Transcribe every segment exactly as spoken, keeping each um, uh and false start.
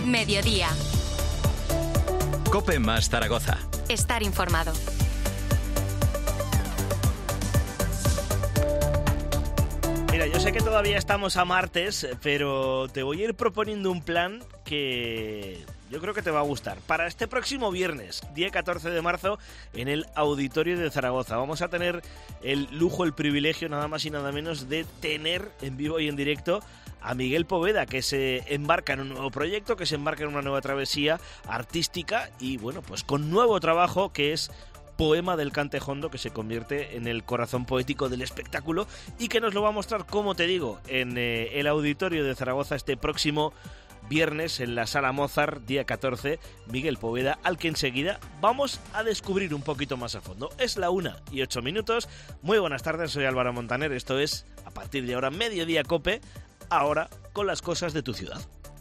Mediodía. COPE más Zaragoza. Estar informado. Mira, yo sé que todavía estamos a martes, pero te voy a ir proponiendo un plan que yo creo que te va a gustar. Para este próximo viernes, día catorce de marzo, en el Auditorio de Zaragoza, vamos a tener el lujo, el privilegio, nada más y nada menos, de tener en vivo y en directo a Miguel Poveda, que se embarca en un nuevo proyecto, que se embarca en una nueva travesía artística y, bueno, pues con nuevo trabajo que es Poema del Cantejondo, que se convierte en el corazón poético del espectáculo y que nos lo va a mostrar, como te digo, en eh, el Auditorio de Zaragoza este próximo viernes en la Sala Mozart, día catorce, Miguel Poveda, al que enseguida vamos a descubrir un poquito más a fondo. Es la una y ocho minutos. Muy buenas tardes, soy Álvaro Montaner. Esto es, a partir de ahora, Mediodía COPE, ahora con las cosas de tu ciudad.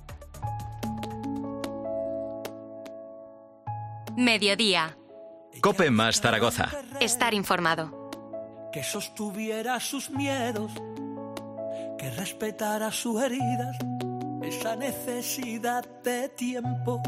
Mediodía. COPE más Zaragoza. Estar informado. Que sostuviera sus miedos, que respetara sus heridas, esa necesidad de tiempo,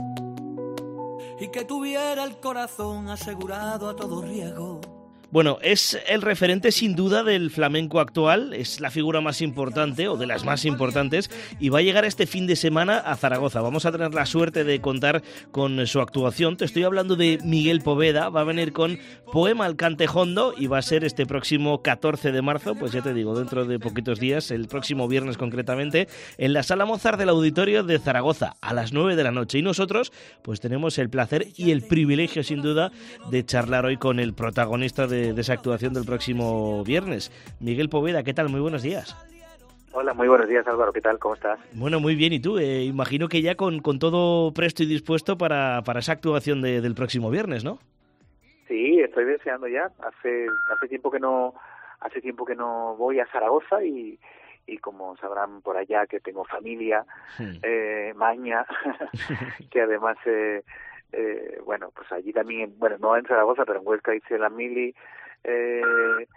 y que tuviera el corazón asegurado a todo riesgo. Bueno, es el referente sin duda del flamenco actual, es la figura más importante o de las más importantes y va a llegar este fin de semana a Zaragoza. Vamos a tener la suerte de contar con su actuación. Te estoy hablando de Miguel Poveda, va a venir con Poema al Cantejondo y va a ser este próximo catorce de marzo, pues ya te digo, dentro de poquitos días, el próximo viernes concretamente, en la Sala Mozart del Auditorio de Zaragoza a las nueve de la noche. Y nosotros pues tenemos el placer y el privilegio sin duda de charlar hoy con el protagonista de de esa actuación del próximo viernes. Miguel Poveda, ¿qué tal? Muy buenos días. Hola, muy buenos días, Álvaro, ¿qué tal? ¿Cómo estás? Bueno, muy bien, ¿y tú? Eh, imagino que ya con, con todo presto y dispuesto para, para esa actuación de, del próximo viernes, ¿no? Sí, estoy deseando ya. Hace hace tiempo que no hace tiempo que no voy a Zaragoza y, y como sabrán por allá que tengo familia, sí. eh, maña, que además... Eh, Eh, bueno, pues allí también, bueno, no en Zaragoza, pero en Huesca hice la mili, eh,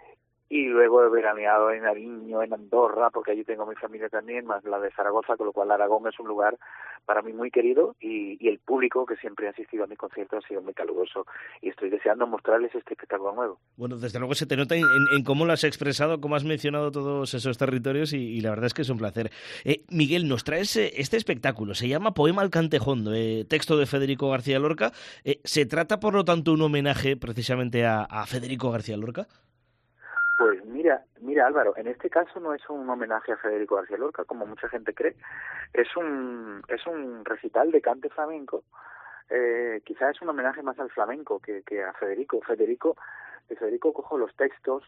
y luego he veraneado en Ariño, en Andorra, porque allí tengo mi familia también, más la de Zaragoza, con lo cual Aragón es un lugar para mí muy querido y, y el público que siempre ha asistido a mis conciertos ha sido muy caluroso y estoy deseando mostrarles este espectáculo nuevo. Bueno, desde luego se te nota en, en, en cómo lo has expresado, cómo has mencionado todos esos territorios y, y la verdad es que es un placer. Eh, Miguel, nos traes eh, este espectáculo, se llama Poema al Cantejondo, eh, texto de Federico García Lorca. Eh, ¿Se trata, por lo tanto, un homenaje precisamente a, a Federico García Lorca? Pues mira, mira Álvaro, en este caso no es un homenaje a Federico García Lorca, como mucha gente cree, es un es un recital de cante flamenco, eh, quizás es un homenaje más al flamenco que, que a Federico. Federico, de Federico cojo los textos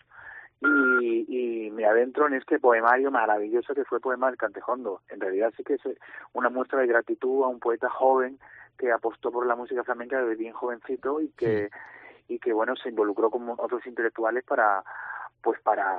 y, y me adentro en este poemario maravilloso que fue Poema del Cantejondo. En realidad sí que es una muestra de gratitud a un poeta joven que apostó por la música flamenca desde bien jovencito y que, y que bueno, se involucró con otros intelectuales para pues para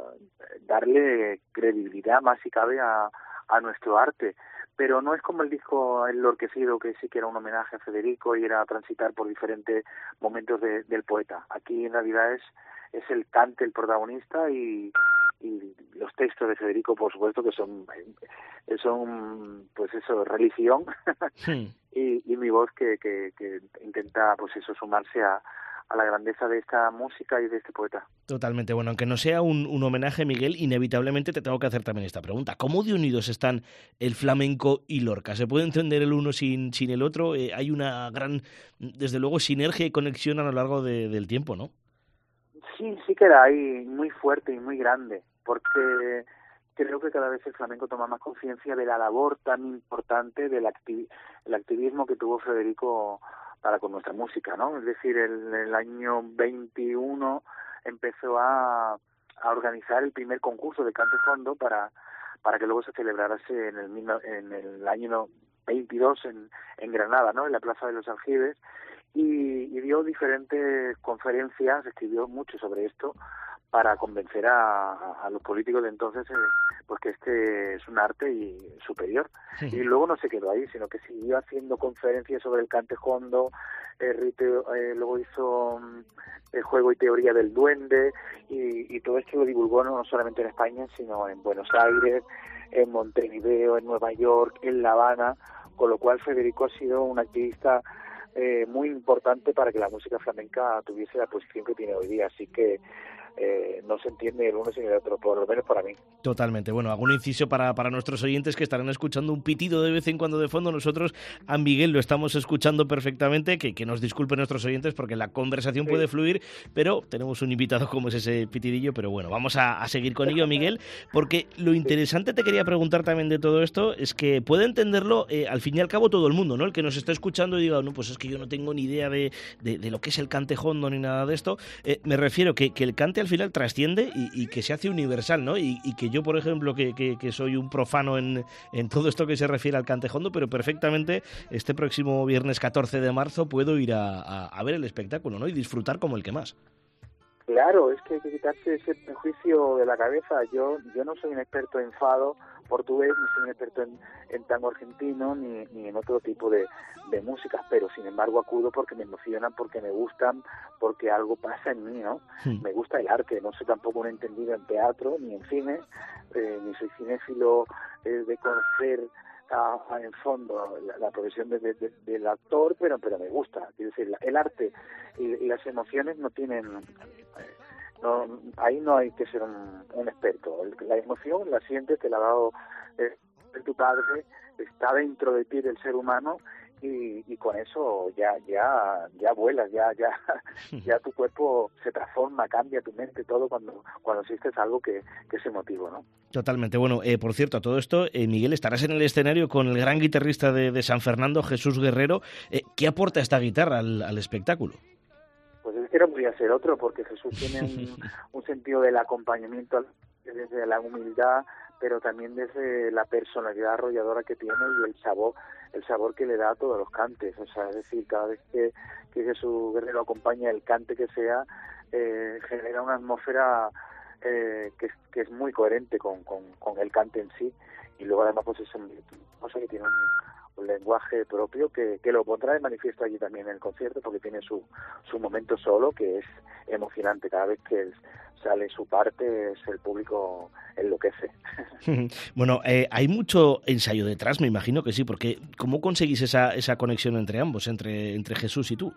darle credibilidad más si cabe a, a nuestro arte. Pero no es como el disco El Enlorquecido, que sí que era un homenaje a Federico y era transitar por diferentes momentos de, del poeta. Aquí en realidad es, es el cante el protagonista y, y los textos de Federico, por supuesto, que son, son pues eso, religión, sí. y, y mi voz que, que, que intenta pues eso sumarse a a la grandeza de esta música y de este poeta. Totalmente. Bueno, aunque no sea un, un homenaje, Miguel, inevitablemente te tengo que hacer también esta pregunta. ¿Cómo de unidos están el flamenco y Lorca? ¿Se puede entender el uno sin, sin el otro? Eh, hay una gran, desde luego, sinergia y conexión a lo largo de, del tiempo, ¿no? Sí, sí que la hay muy fuerte y muy grande, porque creo que cada vez el flamenco toma más conciencia de la labor tan importante del activ- el activismo que tuvo Federico para con nuestra música, ¿no? Es decir, en el, el año veintiuno empezó a, a organizar el primer concurso de cante fondo para para que luego se celebrase en el en el año veintidós en, en Granada, ¿no? En la Plaza de los Aljibes y, y dio diferentes conferencias, escribió mucho sobre esto para convencer a, a los políticos de entonces eh, pues que este es un arte y superior. Sí. Y luego no se quedó ahí, sino que siguió haciendo conferencias sobre el cantejondo, eh, eh, luego hizo um, el juego y teoría del duende, y, y todo esto lo divulgó no solamente en España, sino en Buenos Aires, en Montevideo, en Nueva York, en La Habana, con lo cual Federico ha sido un activista eh, muy importante para que la música flamenca tuviese la posición que tiene hoy día, así que Eh, no se entiende el uno sin el otro, por lo menos para mí. Totalmente. Bueno, hago un inciso para, para nuestros oyentes que estarán escuchando un pitido de vez en cuando de fondo. Nosotros a Miguel lo estamos escuchando perfectamente, que, que nos disculpen nuestros oyentes porque la conversación sí. puede fluir, pero tenemos un invitado como es ese pitidillo, pero bueno, vamos a, a seguir con ello, Miguel, porque lo interesante te quería preguntar también de todo esto es que puede entenderlo eh, al fin y al cabo todo el mundo, ¿no? El que nos está escuchando y diga, no, pues es que yo no tengo ni idea de, de, de lo que es el cante hondo ni nada de esto. Eh, me refiero que, que el cante al final trasciende y, y que se hace universal, ¿no? Y, y que yo, por ejemplo, que, que, que soy un profano en, en todo esto que se refiere al cante hondo, pero perfectamente este próximo viernes catorce de marzo puedo ir a, a, a ver el espectáculo, ¿no? Y disfrutar como el que más. Claro, es que hay que quitarse ese prejuicio de la cabeza. Yo yo no soy un experto en fado portugués, ni soy un experto en, en tango argentino, ni, ni en otro tipo de, de músicas, pero sin embargo acudo porque me emocionan, porque me gustan, porque algo pasa en mí, ¿no? Sí. Me gusta el arte, no soy tampoco un entendido en teatro, ni en cine, eh, ni soy cinéfilo eh, de conocer a, a, en fondo la, la profesión de, de, de, del actor, pero pero me gusta. Es decir, la, el arte y, y las emociones no tienen... Eh, No, ahí no hay que ser un, un experto. La emoción la sientes, te la ha dado eh, tu padre, está dentro de ti del ser humano y, y con eso ya ya ya vuelas, ya ya ya tu cuerpo se transforma, cambia tu mente, todo cuando cuando asistes a algo que, que es emotivo, ¿no? Totalmente. Bueno, eh, por cierto, a todo esto, eh, Miguel, estarás en el escenario con el gran guitarrista de, de San Fernando, Jesús Guerrero. Eh, ¿Qué aporta esta guitarra al, al espectáculo? Pues es que no podía ser otro, porque Jesús tiene un, un sentido del acompañamiento desde la humildad, pero también desde la personalidad arrolladora que tiene y el sabor el sabor que le da a todos los cantes. O sea, es decir, cada vez que, que Jesús Guerrero acompaña el cante que sea, eh, genera una atmósfera eh, que, que es muy coherente con, con, con el cante en sí, y luego además pues es una cosa que tiene un un lenguaje propio que, que lo pondrá de manifiesto allí también en el concierto, porque tiene su, su momento solo que es emocionante. Cada vez que sale su parte, es el público enloquece. Bueno, eh, hay mucho ensayo detrás, me imagino que sí, porque ¿cómo conseguís esa, esa conexión entre ambos, entre, entre Jesús y tú?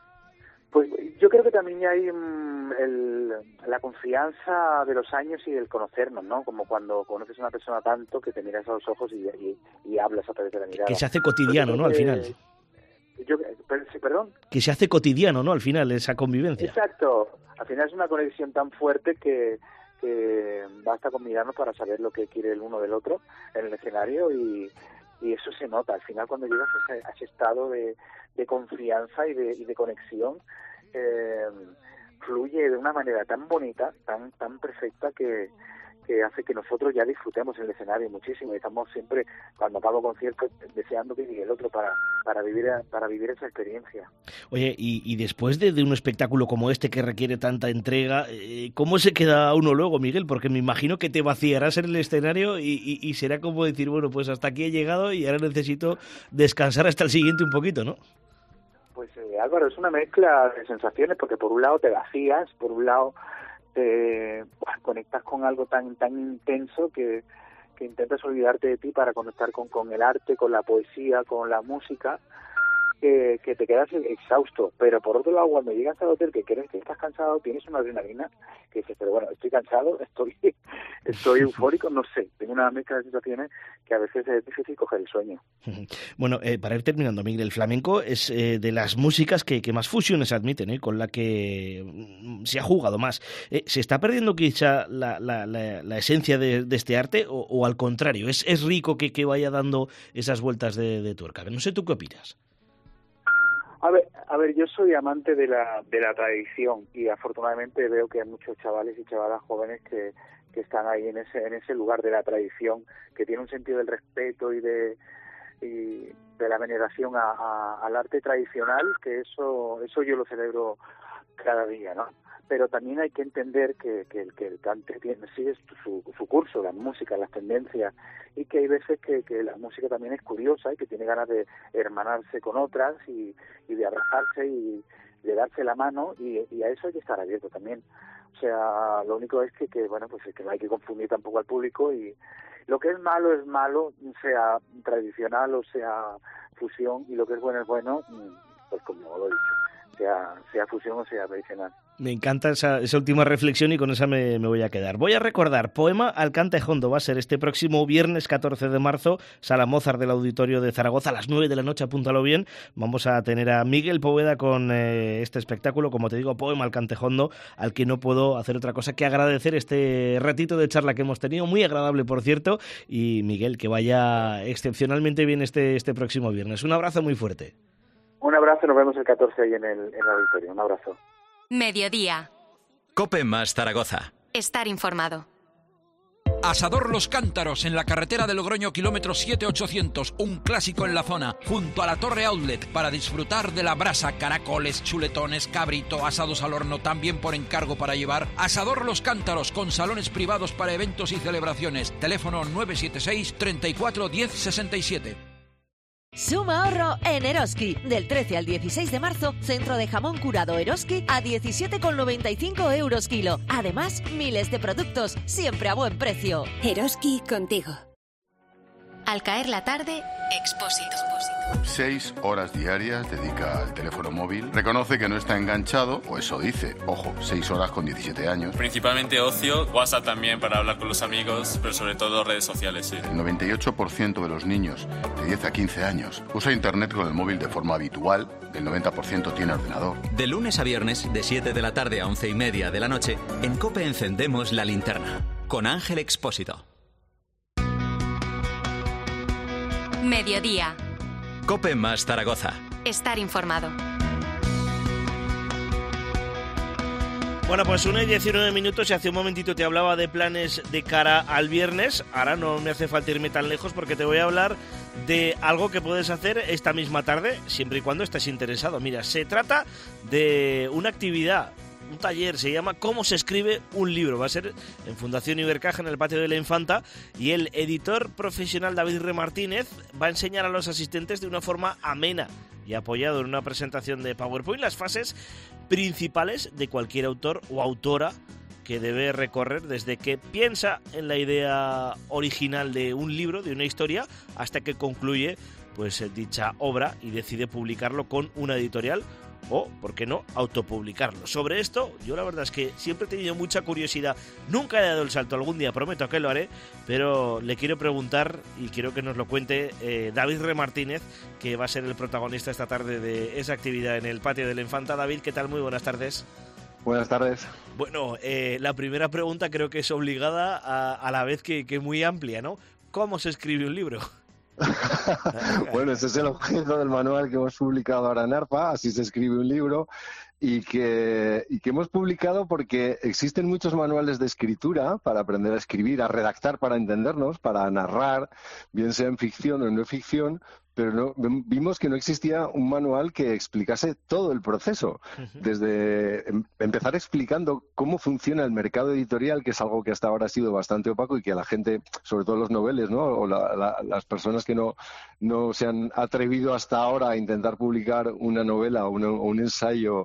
Pues yo creo que también hay um, el, la confianza de los años y del conocernos, ¿no? Como cuando conoces a una persona tanto que te miras a los ojos y, y, y hablas a través de la mirada. Que se hace cotidiano, ¿no? Al final. Yo, ¿Perdón? Que se hace cotidiano, ¿no? Al final, esa convivencia. Exacto. Al final es una conexión tan fuerte que, que basta con mirarnos para saber lo que quiere el uno del otro en el escenario y... y eso se nota. Al final, cuando llegas a ese, a ese estado de, de confianza y de, y de conexión, eh, fluye de una manera tan bonita, tan tan perfecta, que, que hace que nosotros ya disfrutemos el escenario muchísimo. Y estamos siempre, cuando acabo conciertos, deseando que llegue el otro para, para, vivir, para vivir esa experiencia. Oye, y, y después de, de un espectáculo como este que requiere tanta entrega, eh, ¿cómo se queda uno luego, Miguel? Porque me imagino que te vaciarás en el escenario y, y, y será como decir, bueno, pues hasta aquí he llegado y ahora necesito descansar hasta el siguiente un poquito, ¿no? Pues eh, Álvaro, es una mezcla de sensaciones, porque por un lado te vacías, por un lado te pues, conectas con algo tan tan intenso que, que intentas olvidarte de ti para conectar con, con el arte, con la poesía, con la música, que, que te quedas exhausto. Pero por otro lado, cuando llegas al hotel, que crees que estás cansado, tienes una adrenalina que dices, pero bueno, estoy cansado, estoy estoy eufórico, no sé, tengo una mezcla de sensaciones que a veces es difícil coger el sueño. Bueno, eh, para ir terminando, Miguel, el flamenco es eh, de las músicas que, que más fusiones admiten, ¿eh? Con la que se ha jugado más. Eh, ¿Se está perdiendo quizá la, la, la, la esencia de, de este arte o, o al contrario? ¿Es, es rico que, que vaya dando esas vueltas de, de tuerca? No sé, ¿tú qué opinas? A ver, a ver, yo soy amante de la de la tradición y afortunadamente veo que hay muchos chavales y chavalas jóvenes que, que están ahí en ese en ese lugar de la tradición, que tiene un sentido del respeto y de y de la veneración a, a, al arte tradicional, que eso eso yo lo celebro cada día, ¿no? Pero también hay que entender que, que, que el cante tiene, sigue su, su curso, la música, las tendencias, y que hay veces que, que la música también es curiosa y que tiene ganas de hermanarse con otras y, y de abrazarse y de darse la mano, y, y a eso hay que estar abierto también. O sea, lo único es que, que bueno, pues es que no hay que confundir tampoco al público y, lo que es malo es malo, sea tradicional o sea fusión, y lo que es bueno es bueno, pues como lo he dicho, sea, sea fusión o sea tradicional. Me encanta esa, esa última reflexión y con esa me, me voy a quedar. Voy a recordar, Poema al Cantejondo va a ser este próximo viernes catorce de marzo, Sala Mozart del Auditorio de Zaragoza, a las nueve de la noche, apúntalo bien. Vamos a tener a Miguel Poveda con eh, este espectáculo, como te digo, Poema al Cantejondo, al que no puedo hacer otra cosa que agradecer este ratito de charla que hemos tenido, muy agradable por cierto, y Miguel, que vaya excepcionalmente bien este, este próximo viernes. Un abrazo muy fuerte. Un abrazo, nos vemos el catorce ahí en el, en el auditorio, un abrazo. Mediodía. Cope más Zaragoza. Estar informado. Asador Los Cántaros, en la carretera de Logroño, kilómetro siete ochocientos, un clásico en la zona, junto a la Torre Outlet, para disfrutar de la brasa, caracoles, chuletones, cabrito, asados al horno, también por encargo para llevar. Asador Los Cántaros, con salones privados para eventos y celebraciones. Teléfono nueve siete seis, treinta y cuatro, diez sesenta y siete. Suma ahorro en Eroski. Del trece al dieciséis de marzo, centro de jamón curado Eroski a diecisiete con noventa y cinco euros kilo. Además, miles de productos, siempre a buen precio. Eroski contigo. Al caer la tarde, Expósito. Seis horas diarias dedica al teléfono móvil. Reconoce que no está enganchado, o eso dice. Ojo, seis horas con diecisiete años. Principalmente ocio, WhatsApp también para hablar con los amigos, pero sobre todo redes sociales, sí. El noventa y ocho por ciento de los niños de diez a quince años usa internet con el móvil de forma habitual. El noventa por ciento tiene ordenador. De lunes a viernes, de siete de la tarde a once y media de la noche, en COPE encendemos la linterna. Con Ángel Expósito. Mediodía. Cope más Zaragoza. Estar informado. Bueno, pues una y diecinueve minutos y hace un momentito te hablaba de planes de cara al viernes. Ahora no me hace falta irme tan lejos porque te voy a hablar de algo que puedes hacer esta misma tarde, siempre y cuando estés interesado. Mira, se trata de una actividad, un taller, se llama ¿Cómo se escribe un libro? Va a ser en Fundación Ibercaja, en el Patio de la Infanta, y el editor profesional David R. Martínez va a enseñar a los asistentes de una forma amena y apoyado en una presentación de PowerPoint las fases principales de cualquier autor o autora que debe recorrer desde que piensa en la idea original de un libro, de una historia, hasta que concluye pues dicha obra y decide publicarlo con una editorial o, ¿por qué no?, autopublicarlo. Sobre esto, yo la verdad es que siempre he tenido mucha curiosidad. Nunca he dado el salto, algún día prometo que lo haré, pero le quiero preguntar y quiero que nos lo cuente eh, David R. Martínez, que va a ser el protagonista esta tarde de esa actividad en el Patio de la Infanta. David, ¿qué tal? Muy buenas tardes. Buenas tardes. Bueno, eh, la primera pregunta creo que es obligada a, a la vez que, que muy amplia, ¿no? ¿Cómo se escribe un libro? Bueno, ese es el objeto del manual que hemos publicado ahora en ARPA, así se escribe un libro, y que, y que hemos publicado porque existen muchos manuales de escritura para aprender a escribir, a redactar para entendernos, para narrar, bien sea en ficción o en no ficción, pero no, vimos que no existía un manual que explicase todo el proceso, desde em, empezar explicando cómo funciona el mercado editorial, que es algo que hasta ahora ha sido bastante opaco y que a la gente, sobre todo los noveles, ¿no?, o la, la, las personas que no, no se han atrevido hasta ahora a intentar publicar una novela o, una, o un ensayo,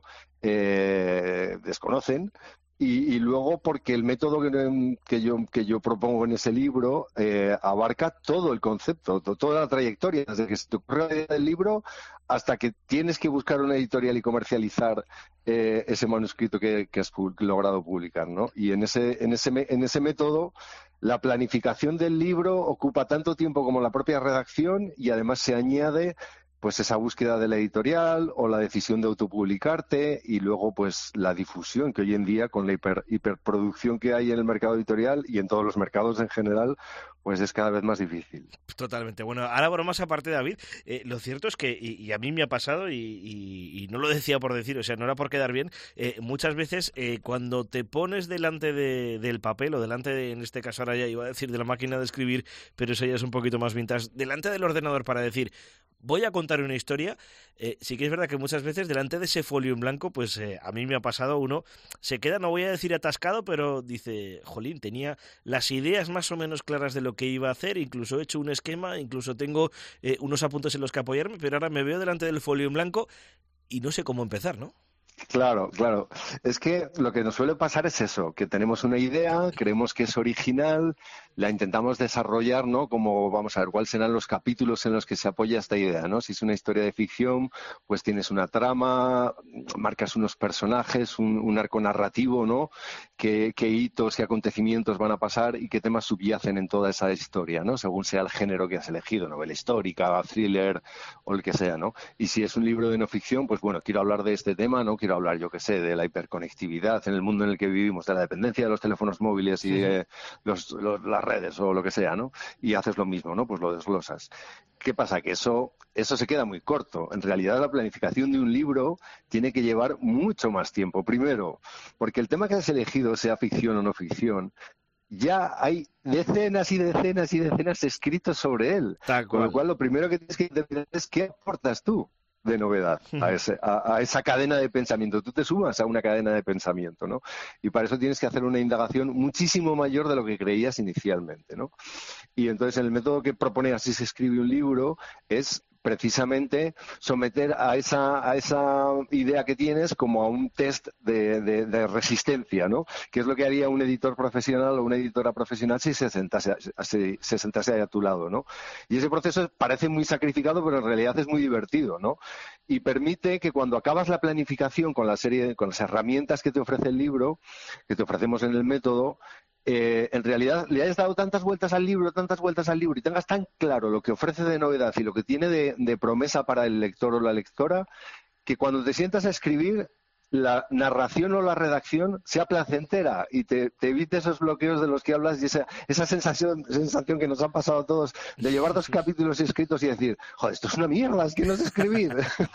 eh, desconocen. Y, y luego porque el método que, que, yo, que yo propongo en ese libro eh, abarca todo el concepto, to, toda la trayectoria, desde que se te ocurre la idea del libro hasta que tienes que buscar una editorial y comercializar eh, ese manuscrito que, que has pu- logrado publicar, ¿no? Y en ese, en, ese, en ese método la planificación del libro ocupa tanto tiempo como la propia redacción, y además se añade pues esa búsqueda de la editorial o la decisión de autopublicarte, y luego pues la difusión, que hoy en día con la hiper, hiperproducción que hay en el mercado editorial y en todos los mercados en general, pues es cada vez más difícil. Totalmente. Bueno, ahora bromas aparte, David, eh, lo cierto es que, y, y a mí me ha pasado, y, y, y no lo decía por decir, o sea, no era por quedar bien, eh, muchas veces eh, cuando te pones delante de, del papel, o delante de, en este caso ahora ya iba a decir de la máquina de escribir, pero eso ya es un poquito más vintage, delante del ordenador para decir, voy a contar una historia, eh, sí que es verdad que muchas veces delante de ese folio en blanco, pues eh, a mí me ha pasado, uno se queda, no voy a decir atascado, pero dice, jolín, tenía las ideas más o menos claras de lo que iba a hacer, incluso he hecho un esquema, incluso tengo eh, unos apuntes en los que apoyarme, pero ahora me veo delante del folio en blanco y no sé cómo empezar, ¿no? Claro, claro. Es que lo que nos suele pasar es eso, que tenemos una idea, creemos que es original, la intentamos desarrollar, ¿no? Como, vamos a ver, cuáles serán los capítulos en los que se apoya esta idea, ¿no? Si es una historia de ficción, pues tienes una trama, marcas unos personajes, un, un arco narrativo, ¿no? Qué, qué hitos y acontecimientos van a pasar y qué temas subyacen en toda esa historia, ¿no? Según sea el género que has elegido, novela histórica, thriller o el que sea, ¿no? Y si es un libro de no ficción, pues bueno, quiero hablar de este tema, ¿no? Quiero hablar, yo qué sé, de la hiperconectividad en el mundo en el que vivimos, de la dependencia de los teléfonos móviles y de los, los, las redes o lo que sea, ¿no? Y haces lo mismo, ¿no? Pues lo desglosas. ¿Qué pasa? Que eso, eso se queda muy corto. En realidad, la planificación de un libro tiene que llevar mucho más tiempo. Primero, porque el tema que has elegido, sea ficción o no ficción, ya hay decenas y decenas y decenas de escritos sobre él. Con lo cual, lo primero que tienes que entender es qué aportas tú de novedad a, ese, a, a esa cadena de pensamiento. Tú te sumas a una cadena de pensamiento, ¿no? Y para eso tienes que hacer una indagación muchísimo mayor de lo que creías inicialmente, ¿no? Y entonces el método que propone Así se escribe un libro es precisamente someter a esa, a esa idea que tienes como a un test de, de, de resistencia, ¿no? Que es lo que haría un editor profesional o una editora profesional si se sentase, si se sentase ahí a tu lado, ¿no? Y ese proceso parece muy sacrificado, pero en realidad es muy divertido, ¿no? Y permite que cuando acabas la planificación con la serie, con las herramientas que te ofrece el libro, que te ofrecemos en el método, Eh, en realidad le hayas dado tantas vueltas al libro, tantas vueltas al libro y tengas tan claro lo que ofrece de novedad y lo que tiene de, de promesa para el lector o la lectora, que cuando te sientas a escribir, la narración o la redacción sea placentera y te, te evite esos bloqueos de los que hablas y esa, esa sensación, sensación que nos han pasado a todos de llevar dos capítulos escritos y decir, joder, esto es una mierda, es que no sé escribir.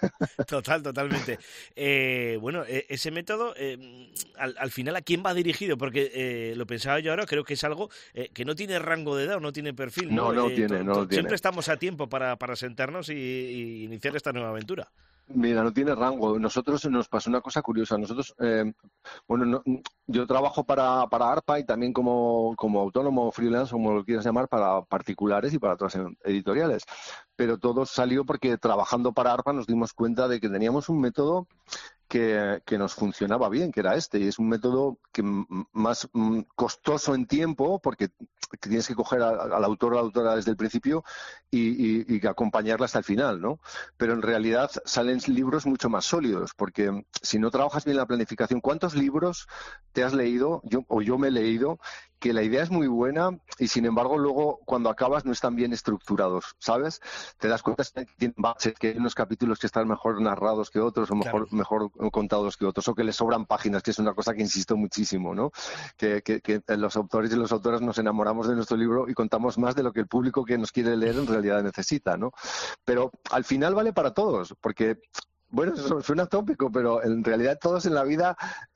Total, totalmente. Eh, bueno, eh, ese método, eh, al, al final, ¿a quién va dirigido? Porque eh, lo pensaba yo ahora, creo que es algo eh, que no tiene rango de edad, no tiene perfil. No, no, no eh, tiene, to, no to, tiene. Siempre estamos a tiempo para, para sentarnos y, y iniciar esta nueva aventura. Mira, no tiene rango. Nosotros nos pasó una cosa curiosa. Nosotros, eh, bueno, no, yo trabajo para, para ARPA y también como, como autónomo freelance, como lo quieras llamar, para particulares y para otras editoriales. Pero todo salió porque trabajando para ARPA nos dimos cuenta de que teníamos un método que, que nos funcionaba bien, que era este. Y es un método que más costoso en tiempo, porque tienes que coger al autor o a la autora desde el principio y, y, y acompañarla hasta el final, ¿no? Pero en realidad salen libros mucho más sólidos, porque si no trabajas bien la planificación, ¿cuántos libros te has leído, yo, o yo me he leído, que la idea es muy buena y sin embargo luego cuando acabas no están bien estructurados, ¿sabes? Te das cuenta que tienen baches, que hay unos capítulos que están mejor narrados que otros o mejor, claro. mejor contados que otros, o que les sobran páginas, que es una cosa que insisto muchísimo, ¿no? Que, que, que los autores y las autoras nos enamoramos de nuestro libro y contamos más de lo que el público que nos quiere leer en realidad necesita, ¿no? Pero al final vale para todos, porque bueno, eso suena tópico, pero en realidad todos en la vida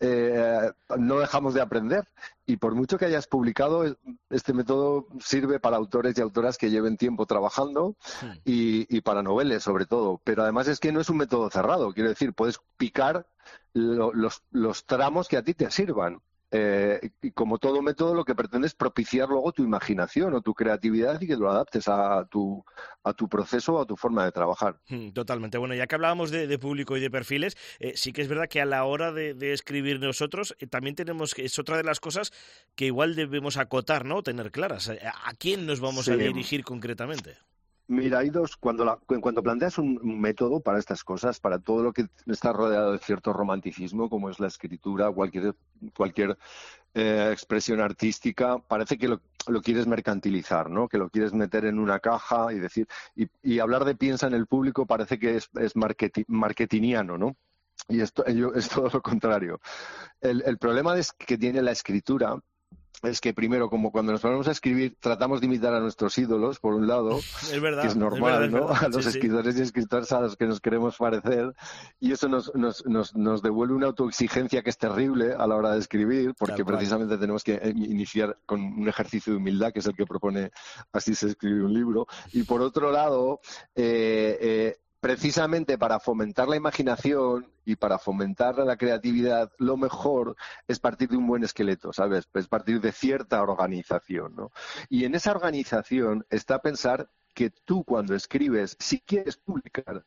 eh, no dejamos de aprender. Y por mucho que hayas publicado, este método sirve para autores y autoras que lleven tiempo trabajando sí. y, y para noveles sobre todo. Pero además es que no es un método cerrado. Quiero decir, puedes picar lo, los, los tramos que a ti te sirvan. Eh, y como todo método lo que pretende es propiciar luego tu imaginación o tu creatividad y que lo adaptes a tu, a tu proceso o a tu forma de trabajar. Totalmente. Bueno, ya que hablábamos de, de público y de perfiles, eh, sí que es verdad que a la hora de, de escribir nosotros eh, también tenemos que, es otra de las cosas que igual debemos acotar, ¿no? Tener claras. ¿A quién nos vamos sí. a dirigir concretamente? Mira, hay dos, cuando, la, cuando planteas un método para estas cosas, para todo lo que está rodeado de cierto romanticismo, como es la escritura, cualquier, cualquier eh, expresión artística, parece que lo, lo quieres mercantilizar, ¿no? Que lo quieres meter en una caja y decir, y, y hablar de piensa en el público parece que es, es marketi, marketingiano, ¿no? Y esto es todo lo contrario. El, el problema es que tiene la escritura es que primero, como cuando nos ponemos a escribir, tratamos de imitar a nuestros ídolos, por un lado, es verdad, que es normal, es verdad, ¿no? Es verdad. A los sí, escritores sí. y escritoras a los que nos queremos parecer, y eso nos, nos, nos, nos devuelve una autoexigencia que es terrible a la hora de escribir, porque claro, precisamente claro. tenemos que iniciar con un ejercicio de humildad, que es el que propone Así se escribe un libro, y por otro lado, eh, eh, precisamente para fomentar la imaginación y para fomentar la creatividad, lo mejor es partir de un buen esqueleto, ¿sabes? Es partir de cierta organización, ¿no? Y en esa organización está pensar que tú cuando escribes, si quieres publicar,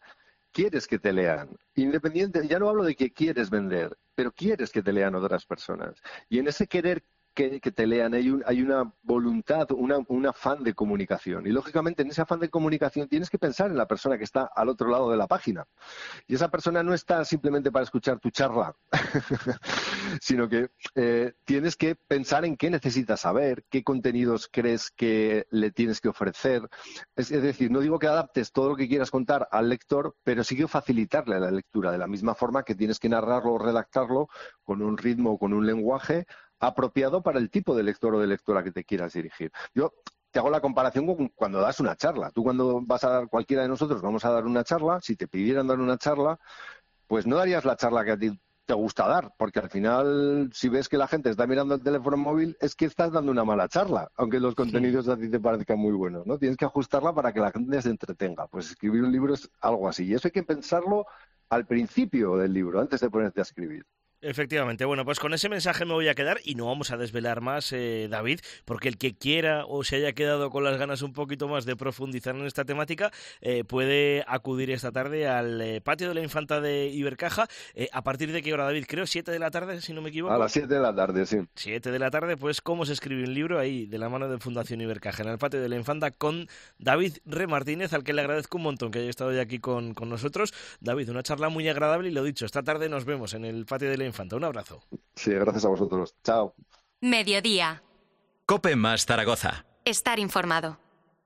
quieres que te lean. Independiente, ya no hablo de que quieres vender, pero quieres que te lean otras personas. Y en ese querer que, que te lean hay, un, hay una voluntad, una, un afán de comunicación. Y lógicamente en ese afán de comunicación tienes que pensar en la persona que está al otro lado de la página. Y esa persona no está simplemente para escuchar tu charla, sino que eh, tienes que pensar en qué necesitas saber, qué contenidos crees que le tienes que ofrecer. Es, es decir, no digo que adaptes todo lo que quieras contar al lector, pero sí que facilitarle la lectura, de la misma forma que tienes que narrarlo o redactarlo con un ritmo o con un lenguaje apropiado para el tipo de lector o de lectora que te quieras dirigir. Yo te hago la comparación con cuando das una charla. Tú cuando vas a dar, cualquiera de nosotros vamos a dar una charla, si te pidieran dar una charla, pues no darías la charla que a ti te gusta dar, porque al final, si ves que la gente está mirando el teléfono móvil, es que estás dando una mala charla, aunque los contenidos a ti te parezcan muy buenos, ¿no? Tienes que ajustarla para que la gente se entretenga. Pues escribir un libro es algo así. Y eso hay que pensarlo al principio del libro, antes de ponerte a escribir. Efectivamente. Bueno, pues con ese mensaje me voy a quedar y no vamos a desvelar más, eh, David, porque el que quiera o se haya quedado con las ganas un poquito más de profundizar en esta temática eh, puede acudir esta tarde al eh, patio de la Infanta de Ibercaja. Eh, ¿A partir de qué hora, David? Creo siete de la tarde, si no me equivoco. A las siete de la tarde, sí. siete de la tarde, pues cómo se escribe un libro ahí, de la mano de Fundación Ibercaja, en el patio de la Infanta, con David Re Martínez, al que le agradezco un montón que haya estado hoy aquí con, con nosotros. David, una charla muy agradable y lo dicho, esta tarde nos vemos en el patio de la Infanta. Un abrazo. Sí, gracias a vosotros. Chao. Mediodía. COPE más Zaragoza. Estar informado.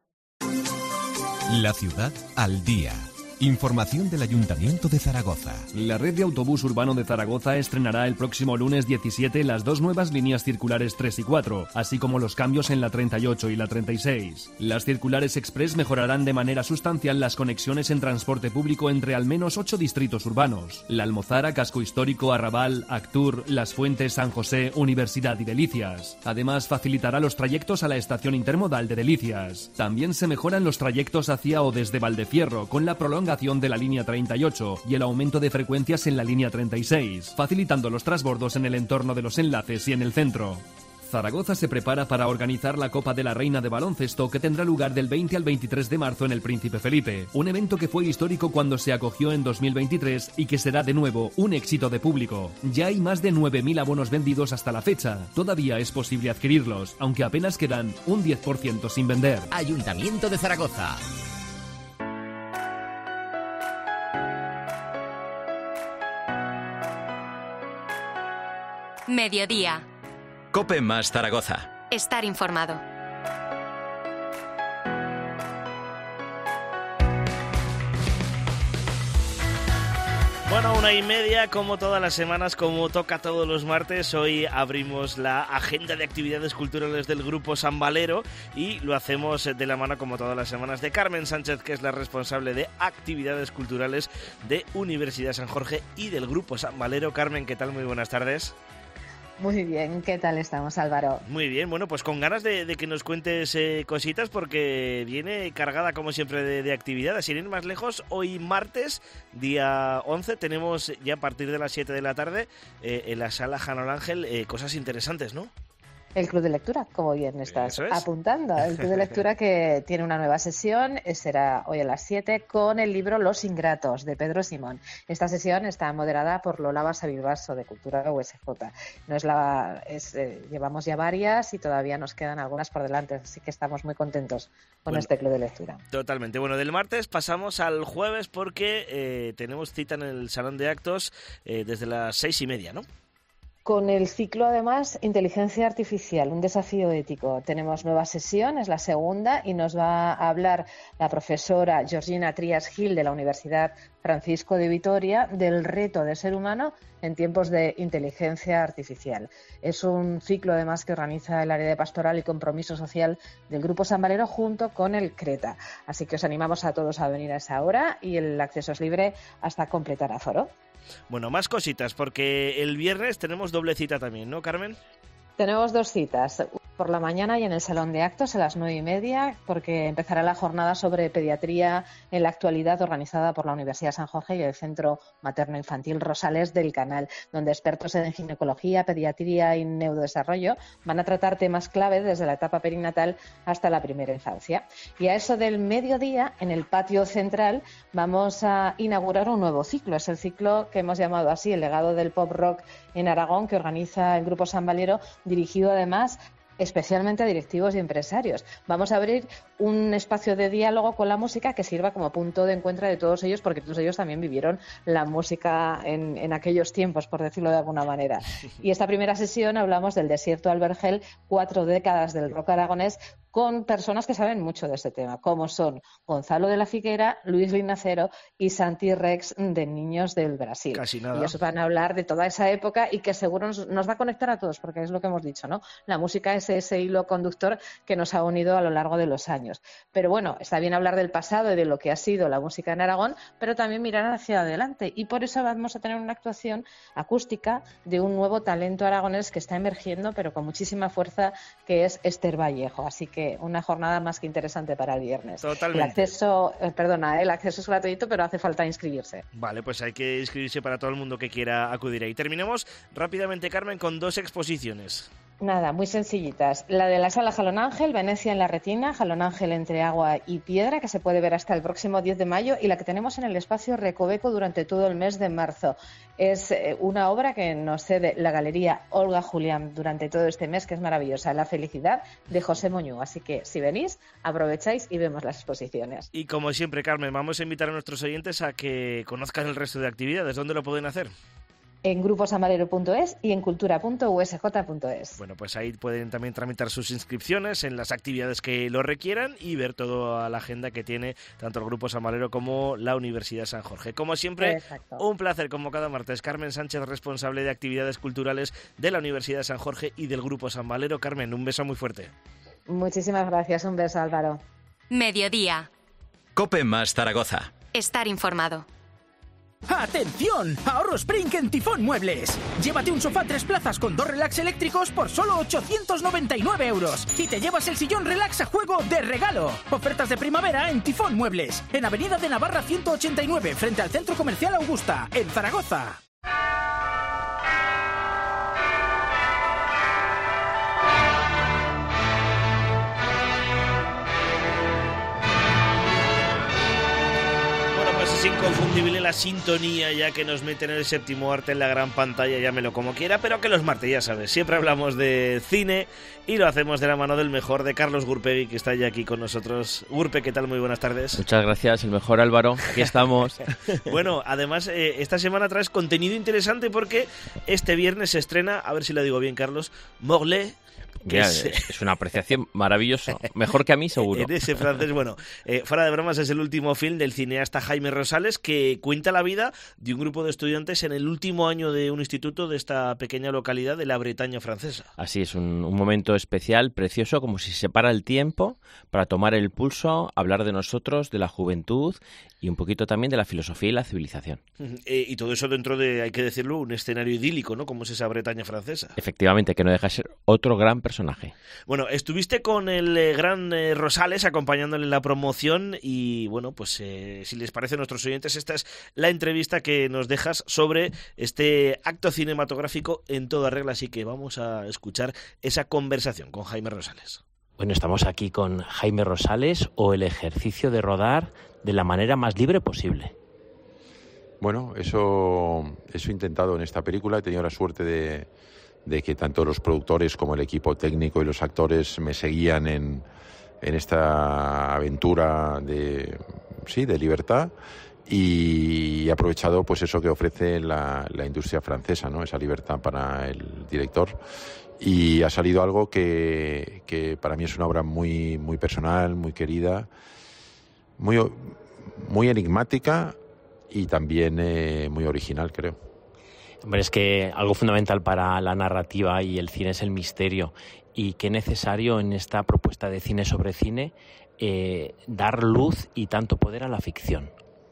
La ciudad al día. Información del Ayuntamiento de Zaragoza. La red de autobús urbano de Zaragoza estrenará el próximo lunes diecisiete las dos nuevas líneas circulares tres y cuatro, así como los cambios en la treinta y ocho y la treinta y seis. Las circulares express mejorarán de manera sustancial las conexiones en transporte público entre al menos ocho distritos urbanos: La Almozara, Casco Histórico, Arrabal, Actur, Las Fuentes, San José, Universidad y Delicias. Además, facilitará los trayectos a la estación intermodal de Delicias. También se mejoran los trayectos hacia o desde Valdefierro, con la prolongación de la línea treinta y ocho y el aumento de frecuencias en la línea treinta y seis, facilitando los transbordos en el entorno de los enlaces y en el centro. Zaragoza se prepara para organizar la Copa de la Reina de Baloncesto, que tendrá lugar del veinte al veintitrés de marzo en el Príncipe Felipe, un evento que fue histórico cuando se acogió en dos mil veintitrés y que será de nuevo un éxito de público. Ya hay más de nueve mil abonos vendidos hasta la fecha. Todavía es posible adquirirlos, aunque apenas quedan un diez por ciento sin vender. Ayuntamiento de Zaragoza. Mediodía. COPE más Zaragoza. Estar informado. Bueno, una y media, como todas las semanas, como toca todos los martes, hoy abrimos la agenda de actividades culturales del Grupo San Valero y lo hacemos de la mano, como todas las semanas, de Carmen Sánchez, que es la responsable de actividades culturales de Universidad San Jorge y del Grupo San Valero. Carmen, ¿qué tal? Muy buenas tardes. Muy bien, ¿qué tal estamos, Álvaro? Muy bien, bueno, pues con ganas de, de que nos cuentes eh, cositas, porque viene cargada, como siempre, de, de actividades. Sin ir más lejos, hoy martes, día once, tenemos ya a partir de las siete de la tarde eh, en la sala Janol Ángel eh, cosas interesantes, ¿no? El Club de Lectura, como bien estás es. apuntando. El Club de Lectura, que tiene una nueva sesión, será hoy a las siete, con el libro Los Ingratos, de Pedro Simón. Esta sesión está moderada por Lola Basavilbaso, de Cultura U S J. No es la, es, eh, llevamos ya varias y todavía nos quedan algunas por delante, así que estamos muy contentos con bueno, este Club de Lectura. Totalmente. Bueno, del martes pasamos al jueves, porque eh, tenemos cita en el Salón de Actos eh, desde las seis y media, ¿no? Con el ciclo, además, Inteligencia Artificial, un desafío ético. Tenemos nueva sesión, es la segunda, y nos va a hablar la profesora Georgina Trías Gil, de la Universidad Francisco de Vitoria, del reto de ser humano en tiempos de inteligencia artificial. Es un ciclo, además, que organiza el área de Pastoral y Compromiso Social del Grupo San Valero junto con el CRETA. Así que os animamos a todos a venir a esa hora, y el acceso es libre hasta completar aforo. Bueno, más cositas, porque el viernes tenemos doble cita también, ¿no, Carmen? Tenemos dos citas. por la mañana y en el Salón de Actos a las nueve y media, porque empezará la jornada sobre pediatría en la actualidad organizada por la Universidad San Jorge y el Centro Materno Infantil Rosales del Canal, donde expertos en ginecología, pediatría y neurodesarrollo van a tratar temas clave desde la etapa perinatal hasta la primera infancia. Y a eso del mediodía, en el patio central, vamos a inaugurar un nuevo ciclo. Es el ciclo que hemos llamado así, el legado del pop rock en Aragón, que organiza el Grupo San Valero, dirigido además especialmente a directivos y empresarios. Vamos a abrir un espacio de diálogo con la música que sirva como punto de encuentro de todos ellos, porque todos ellos también vivieron la música en, en aquellos tiempos, por decirlo de alguna manera. Y esta primera sesión hablamos del Desierto al Vergel, cuatro décadas del rock aragonés, con personas que saben mucho de este tema, como son Gonzalo de la Figuera, Luis Linacero y Santi Rex de Niños del Brasil. Casi nada. Ellos van a hablar de toda esa época y que seguro nos, nos va a conectar a todos, porque es lo que hemos dicho, ¿no? La música es ese hilo conductor que nos ha unido a lo largo de los años. Pero bueno, está bien hablar del pasado y de lo que ha sido la música en Aragón, pero también mirar hacia adelante. Y por eso vamos a tener una actuación acústica de un nuevo talento aragonés que está emergiendo, pero con muchísima fuerza, que es Esther Vallejo. Así que una jornada más que interesante para el viernes. Totalmente. El acceso, eh, perdona, el acceso es gratuito, pero hace falta inscribirse. Vale, pues hay que inscribirse para todo el mundo que quiera acudir ahí. Terminamos rápidamente, Carmen, con dos exposiciones. Nada, muy sencillitas. La de la Sala Jalón Ángel, Venecia en la retina, Jalón Ángel entre agua y piedra, que se puede ver hasta el próximo diez de mayo, y la que tenemos en el espacio Recoveco durante todo el mes de marzo. Es eh, una obra que nos cede la Galería Olga Julián durante todo este mes, que es maravillosa, La felicidad, de José Moñú. Así que si venís, aprovecháis y vemos las exposiciones. Y como siempre, Carmen, vamos a invitar a nuestros oyentes a que conozcan el resto de actividades. ¿Dónde lo pueden hacer? En gruposamalero punto es y en cultura punto u s j punto es. Bueno, pues ahí pueden también tramitar sus inscripciones en las actividades que lo requieran y ver toda la agenda que tiene tanto el Grupo San Valero como la Universidad San Jorge. Como siempre, Exacto. Un placer como cada martes. Carmen Sánchez, responsable de actividades culturales de la Universidad San Jorge y del Grupo San Valero. Carmen, un beso muy fuerte. Muchísimas gracias. Un beso, Álvaro. Mediodía. COPE más Zaragoza. Estar informado. ¡Atención! ¡Ahorro Spring en Tifón Muebles! Llévate un sofá tres plazas con dos relax eléctricos por solo ochocientos noventa y nueve euros. Y te llevas el sillón relax a juego de regalo. Ofertas de primavera en Tifón Muebles. En Avenida de Navarra ciento ochenta y nueve, frente al Centro Comercial Augusta, en Zaragoza. Es inconfundible la sintonía ya que nos meten en el séptimo arte en la gran pantalla, llámelo como quiera, pero que los martes, ya sabes, siempre hablamos de cine y lo hacemos de la mano del mejor, de Carlos Gurpegui, que está ya aquí con nosotros. Gurpe, ¿qué tal? Muy buenas tardes. Muchas gracias, el mejor Álvaro, aquí estamos. Bueno, además, eh, esta semana traes contenido interesante porque este viernes se estrena, a ver si lo digo bien, Carlos, Morlaix. Mira, es... es una apreciación maravillosa, mejor que a mí seguro. En ese francés, bueno, eh, fuera de bromas, es el último film del cineasta Jaime Rosales, que cuenta la vida de un grupo de estudiantes en el último año de un instituto de esta pequeña localidad de la Bretaña francesa. Así es, un, un momento especial, precioso, como si se para el tiempo para tomar el pulso, hablar de nosotros, de la juventud y un poquito también de la filosofía y la civilización. Eh, y todo eso dentro de, hay que decirlo, un escenario idílico, ¿no? Como es esa Bretaña francesa. Efectivamente, que no deja de ser otro gran personaje. Bueno, estuviste con el eh, gran eh, Rosales acompañándole en la promoción y, bueno, pues eh, si les parece a nuestros oyentes, esta es la entrevista que nos dejas sobre este acto cinematográfico en toda regla, así que vamos a escuchar esa conversación con Jaime Rosales. Bueno, estamos aquí con Jaime Rosales, o el ejercicio de rodar de la manera más libre posible. Bueno, eso, eso he intentado en esta película. He tenido la suerte de, de que tanto los productores como el equipo técnico y los actores me seguían en, en esta aventura de, sí, de libertad. Y he aprovechado pues eso que ofrece la, la industria francesa, ¿no? Esa libertad para el director. Y ha salido algo que, que para mí es una obra muy, muy personal, muy querida, muy, muy enigmática y también eh, muy original, creo. Hombre, es que algo fundamental para la narrativa y el cine es el misterio. Y qué necesario en esta propuesta de cine sobre cine eh, dar luz y tanto poder a la ficción.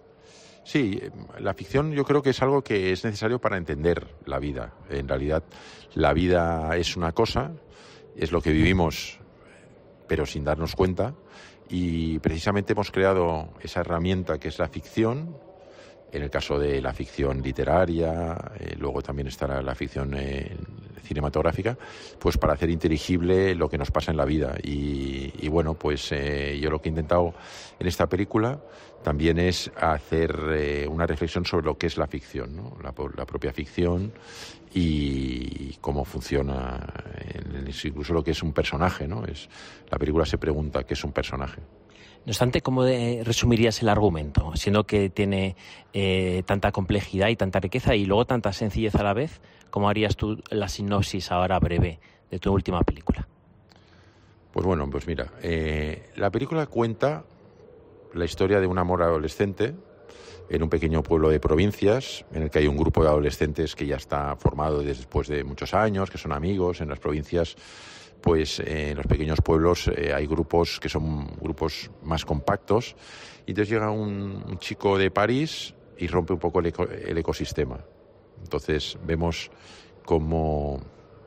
Sí, la ficción yo creo que es algo que es necesario para entender la vida. En realidad, la vida es una cosa es lo que vivimos, pero sin darnos cuenta. Y precisamente hemos creado esa herramienta que es la ficción, en el caso de la ficción literaria, eh, luego también estará la ficción eh, cinematográfica, pues para hacer inteligible lo que nos pasa en la vida. Y, y bueno, pues eh, yo lo que he intentado en esta película también es hacer eh, una reflexión sobre lo que es la ficción, ¿no? La, la propia ficción y cómo funciona, incluso lo que es un personaje, ¿no? Es, la película se pregunta qué es un personaje. No obstante, ¿cómo de, resumirías el argumento? Siendo que tiene eh, tanta complejidad y tanta riqueza y luego tanta sencillez a la vez, ¿cómo harías tú la sinopsis ahora breve de tu última película? Pues bueno, pues mira, eh, la película cuenta la historia de un amor adolescente en un pequeño pueblo de provincias, en el que hay un grupo de adolescentes que ya está formado después de muchos años, que son amigos. En las provincias, pues eh, en los pequeños pueblos eh, hay grupos que son grupos más compactos. Y entonces llega un, un chico de París y rompe un poco el, eco, el ecosistema. Entonces vemos cómo,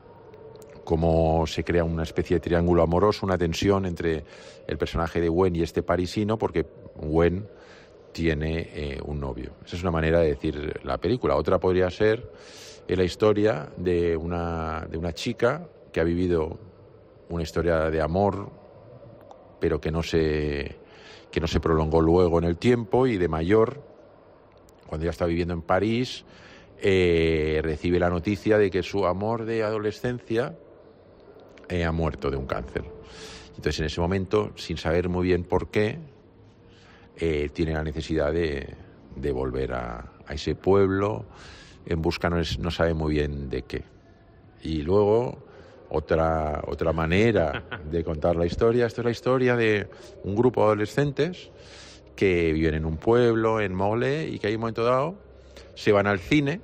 cómo se crea una especie de triángulo amoroso, una tensión entre el personaje de Gwen y este parisino, porque Gwen tiene eh, un novio. Esa es una manera de decir la película. Otra podría ser eh, la historia de una, de una chica que ha vivido una historia de amor, pero que no se, que no se prolongó luego en el tiempo, y de mayor, cuando ya está viviendo en París, eh, recibe la noticia de que su amor de adolescencia eh, ha muerto de un cáncer. Entonces, en ese momento, sin saber muy bien por qué, eh, tiene la necesidad de, de volver a, a ese pueblo en busca, no, es, no sabe muy bien de qué. Y luego, otra, otra manera de contar la historia, esto es la historia de un grupo de adolescentes que viven en un pueblo, en Morlaix, y que hay un momento dado se van al cine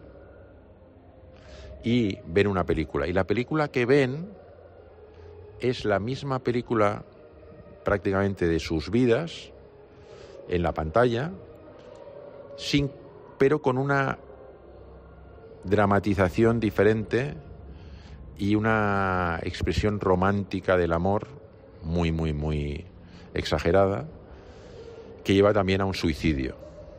y ven una película. Y la película que ven es la misma película prácticamente de sus vidas en la pantalla, sin, pero con una dramatización diferente y una expresión romántica del amor muy, muy, muy exagerada, que lleva también a un suicidio.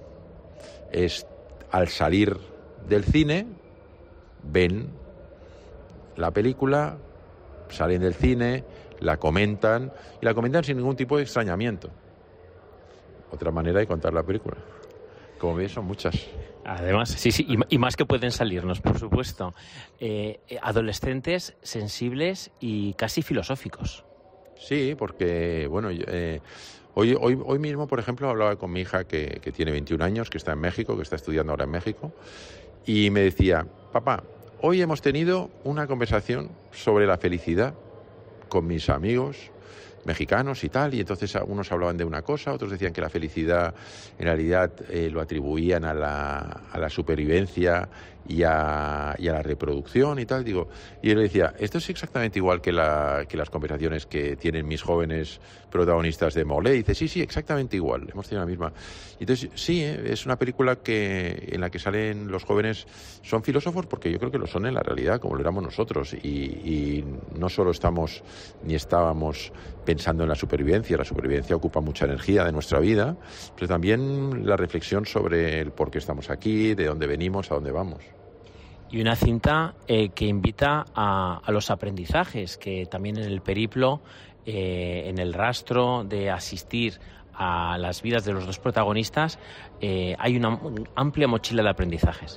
Es, al salir del cine, ven la película, salen del cine, la comentan, y la comentan sin ningún tipo de extrañamiento. Otra manera de contar la película. Como ves, son muchas. Además, sí, sí, y, y más que pueden salirnos, por supuesto. Eh, adolescentes sensibles y casi filosóficos. Sí, porque, bueno, eh, hoy, hoy, hoy mismo, por ejemplo, hablaba con mi hija que, que tiene veintiún años, que está en México, que está estudiando ahora en México, y me decía: papá, hoy hemos tenido una conversación sobre la felicidad con mis amigos mexicanos y tal, y entonces unos hablaban de una cosa, otros decían que la felicidad en realidad eh, lo atribuían a la, a la supervivencia y a, y a la reproducción y tal. Digo, y él decía, esto es exactamente igual que, la, que las conversaciones que tienen mis jóvenes protagonistas de Morlaix. Y dice, sí, sí, exactamente igual, hemos tenido la misma. Y entonces, sí, ¿eh? Es una película que en la que salen los jóvenes, son filósofos porque yo creo que lo son en la realidad, como lo éramos nosotros, y, y no solo estamos ni estábamos pensando en la supervivencia, la supervivencia ocupa mucha energía de nuestra vida, pero también la reflexión sobre el por qué estamos aquí, de dónde venimos, a dónde vamos. Y una cinta eh, que invita a, a los aprendizajes, que también en el periplo, eh, en el rastro de asistir a las vidas de los dos protagonistas, eh, hay una amplia mochila de aprendizajes.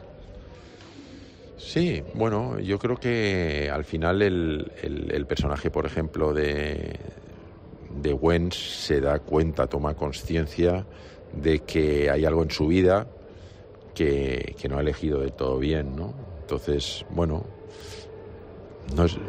Sí, bueno, yo creo que al final el, el, el personaje, por ejemplo, de, de Gwen se da cuenta, toma conciencia de que hay algo en su vida que, que no ha elegido del todo bien, ¿no? Entonces, bueno, no es,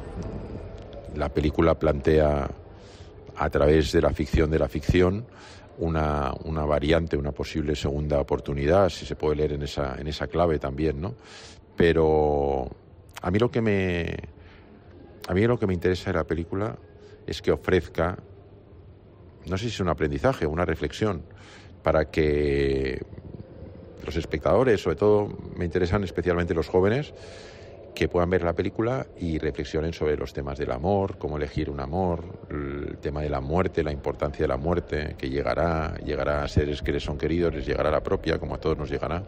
la película plantea a través de la ficción de la ficción una, una variante, una posible segunda oportunidad, si se puede leer en esa, en esa clave también, ¿no? Pero a mí lo que me a mí lo que me interesa de la película es que ofrezca, no sé si es un aprendizaje o una reflexión, para que los espectadores, sobre todo me interesan especialmente los jóvenes, que puedan ver la película y reflexionen sobre los temas del amor, cómo elegir un amor, el tema de la muerte, la importancia de la muerte, que llegará, llegará a seres que les son queridos, les llegará la propia, como a todos nos llegará,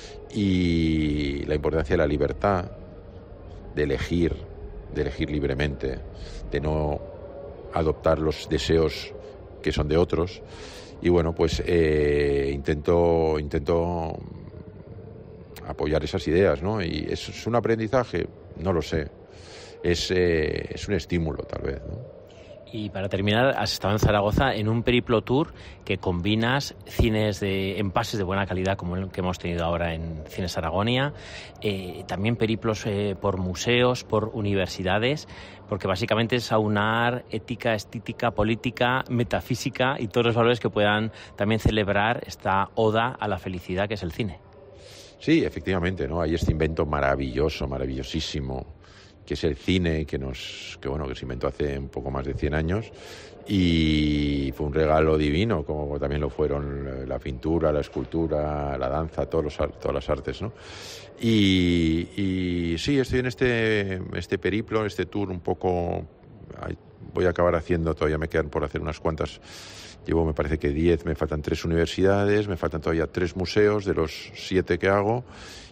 y la importancia de la libertad, de elegir, de elegir libremente, de no adoptar los deseos que son de otros. Y bueno, pues eh, intento, intento apoyar esas ideas, ¿no? Y es, es un aprendizaje, no lo sé, es, eh, es un estímulo tal vez, ¿no? Y para terminar, has estado en Zaragoza en un periplo tour que combinas cines de empases de buena calidad como el que hemos tenido ahora en Cines Aragonia, eh, también periplos eh, por museos, por universidades, porque básicamente es aunar ética, estética, política, metafísica y todos los valores que puedan también celebrar esta oda a la felicidad que es el cine. Sí, efectivamente, ¿no? Hay este invento maravilloso, maravillosísimo, que es el cine, que nos, que bueno, que se inventó hace un poco más de cien años y fue un regalo divino, como también lo fueron la pintura, la escultura, la danza, todos los, todas las artes, ¿no? Y, y sí, estoy en este, este periplo, este tour un poco, voy a acabar haciendo, todavía me quedan por hacer unas cuantas. Llevo, me parece que diez, me faltan tres universidades, me faltan todavía tres museos de los siete que hago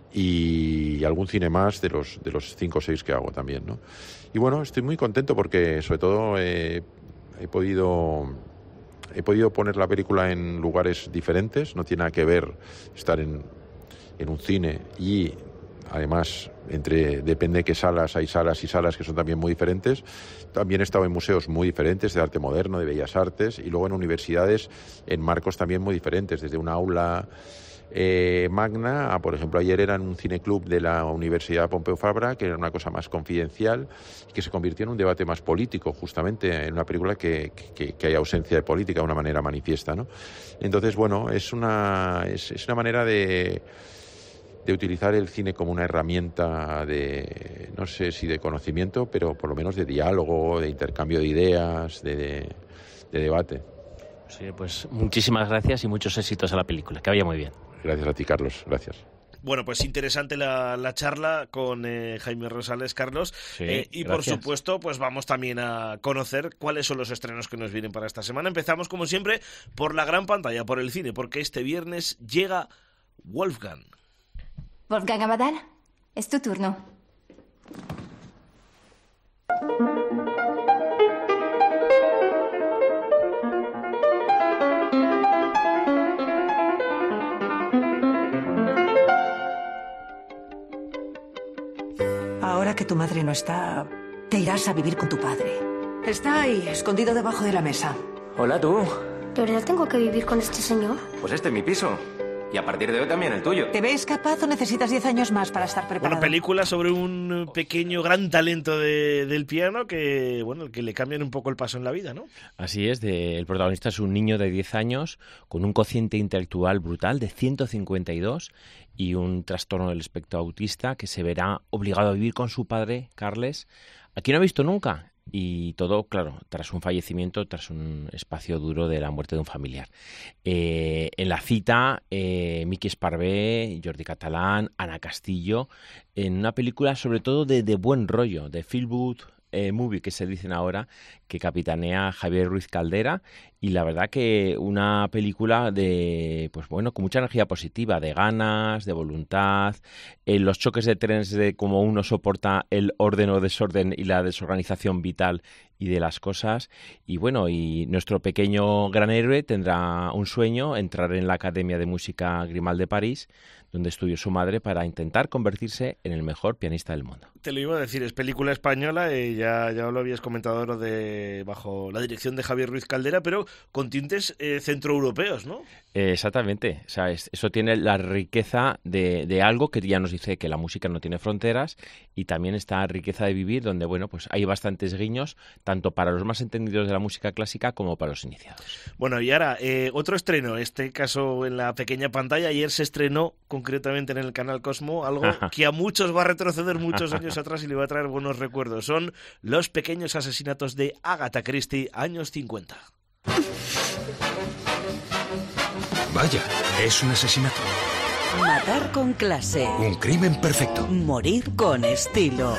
y algún cine más de los de los cinco o seis que hago también, ¿no? Y bueno, estoy muy contento porque sobre todo eh, he podido he podido poner la película en lugares diferentes, no tiene nada que ver estar en, en un cine y además entre depende de qué salas, hay salas y salas que son también muy diferentes. También he estado en museos muy diferentes de arte moderno, de bellas artes, y luego en universidades en marcos también muy diferentes, desde una aula eh, magna a, por ejemplo, ayer era en un cineclub de la Universidad Pompeu Fabra, que era una cosa más confidencial y que se convirtió en un debate más político, justamente en una película que, que, que hay ausencia de política de una manera manifiesta, ¿no? Entonces, bueno, es una, es, es una manera de de utilizar el cine como una herramienta de, no sé si de conocimiento, pero por lo menos de diálogo, de intercambio de ideas, de, de, de debate. Sí, pues muchísimas gracias y muchos éxitos a la película, que vaya muy bien. Gracias a ti, Carlos, gracias. Bueno, pues interesante la, la charla con eh, Jaime Rosales, Carlos. Sí, eh, y gracias. por supuesto, pues vamos también a conocer cuáles son los estrenos que nos vienen para esta semana. Empezamos, como siempre, por la gran pantalla, por el cine, porque este viernes llega Wolfgang. Wolfgang Abadal, es tu turno. Ahora que tu madre no está, te irás a vivir con tu padre. Está ahí, escondido debajo de la mesa. Hola, tú. ¿De verdad tengo que vivir con este señor? Pues este es mi piso. Y a partir de hoy también el tuyo. ¿Te ves capaz o necesitas diez años más para estar preparado? Una película sobre un pequeño gran talento de, del piano que, bueno, que le cambian un poco el paso en la vida, ¿no? Así es, de, el protagonista es un niño de diez años con un cociente intelectual brutal de ciento cincuenta y dos y un trastorno del espectro autista que se verá obligado a vivir con su padre, Carles, a quien no ha visto nunca. Y todo, claro, tras un fallecimiento, tras un espacio duro de la muerte de un familiar. Eh, en la cita, eh, Miki Esparvé, Jordi Catalán, Ana Castillo, en una película sobre todo de, de buen rollo, de feel good eh, movie, que se dicen ahora, que capitanea Javier Ruiz Caldera, y la verdad que una película de, pues bueno, con mucha energía positiva, de ganas, de voluntad, eh, los choques de trenes de cómo uno soporta el orden o desorden y la desorganización vital y de las cosas, y bueno, y nuestro pequeño gran héroe tendrá un sueño, entrar en la Academia de Música Grimal de París, donde estudió su madre para intentar convertirse en el mejor pianista del mundo. Te lo iba a decir, es película española, eh, ya, ya lo habías comentado, lo de bajo la dirección de Javier Ruiz Caldera, pero con tintes eh, centroeuropeos, ¿no? Eh, exactamente, o sea, es, eso tiene la riqueza de, de algo que ya nos dice que la música no tiene fronteras, y también esta riqueza de vivir donde, bueno, pues hay bastantes guiños, tanto para los más entendidos de la música clásica como para los iniciados. Bueno, y ahora, eh, otro estreno, este caso en la pequeña pantalla, ayer se estrenó concretamente en el canal Cosmo, algo que a muchos va a retroceder muchos años atrás y le va a traer buenos recuerdos. Son Los pequeños asesinatos de Agatha Christie, años cincuenta. Vaya, es un asesinato. Matar con clase. Un crimen perfecto. Morir con estilo.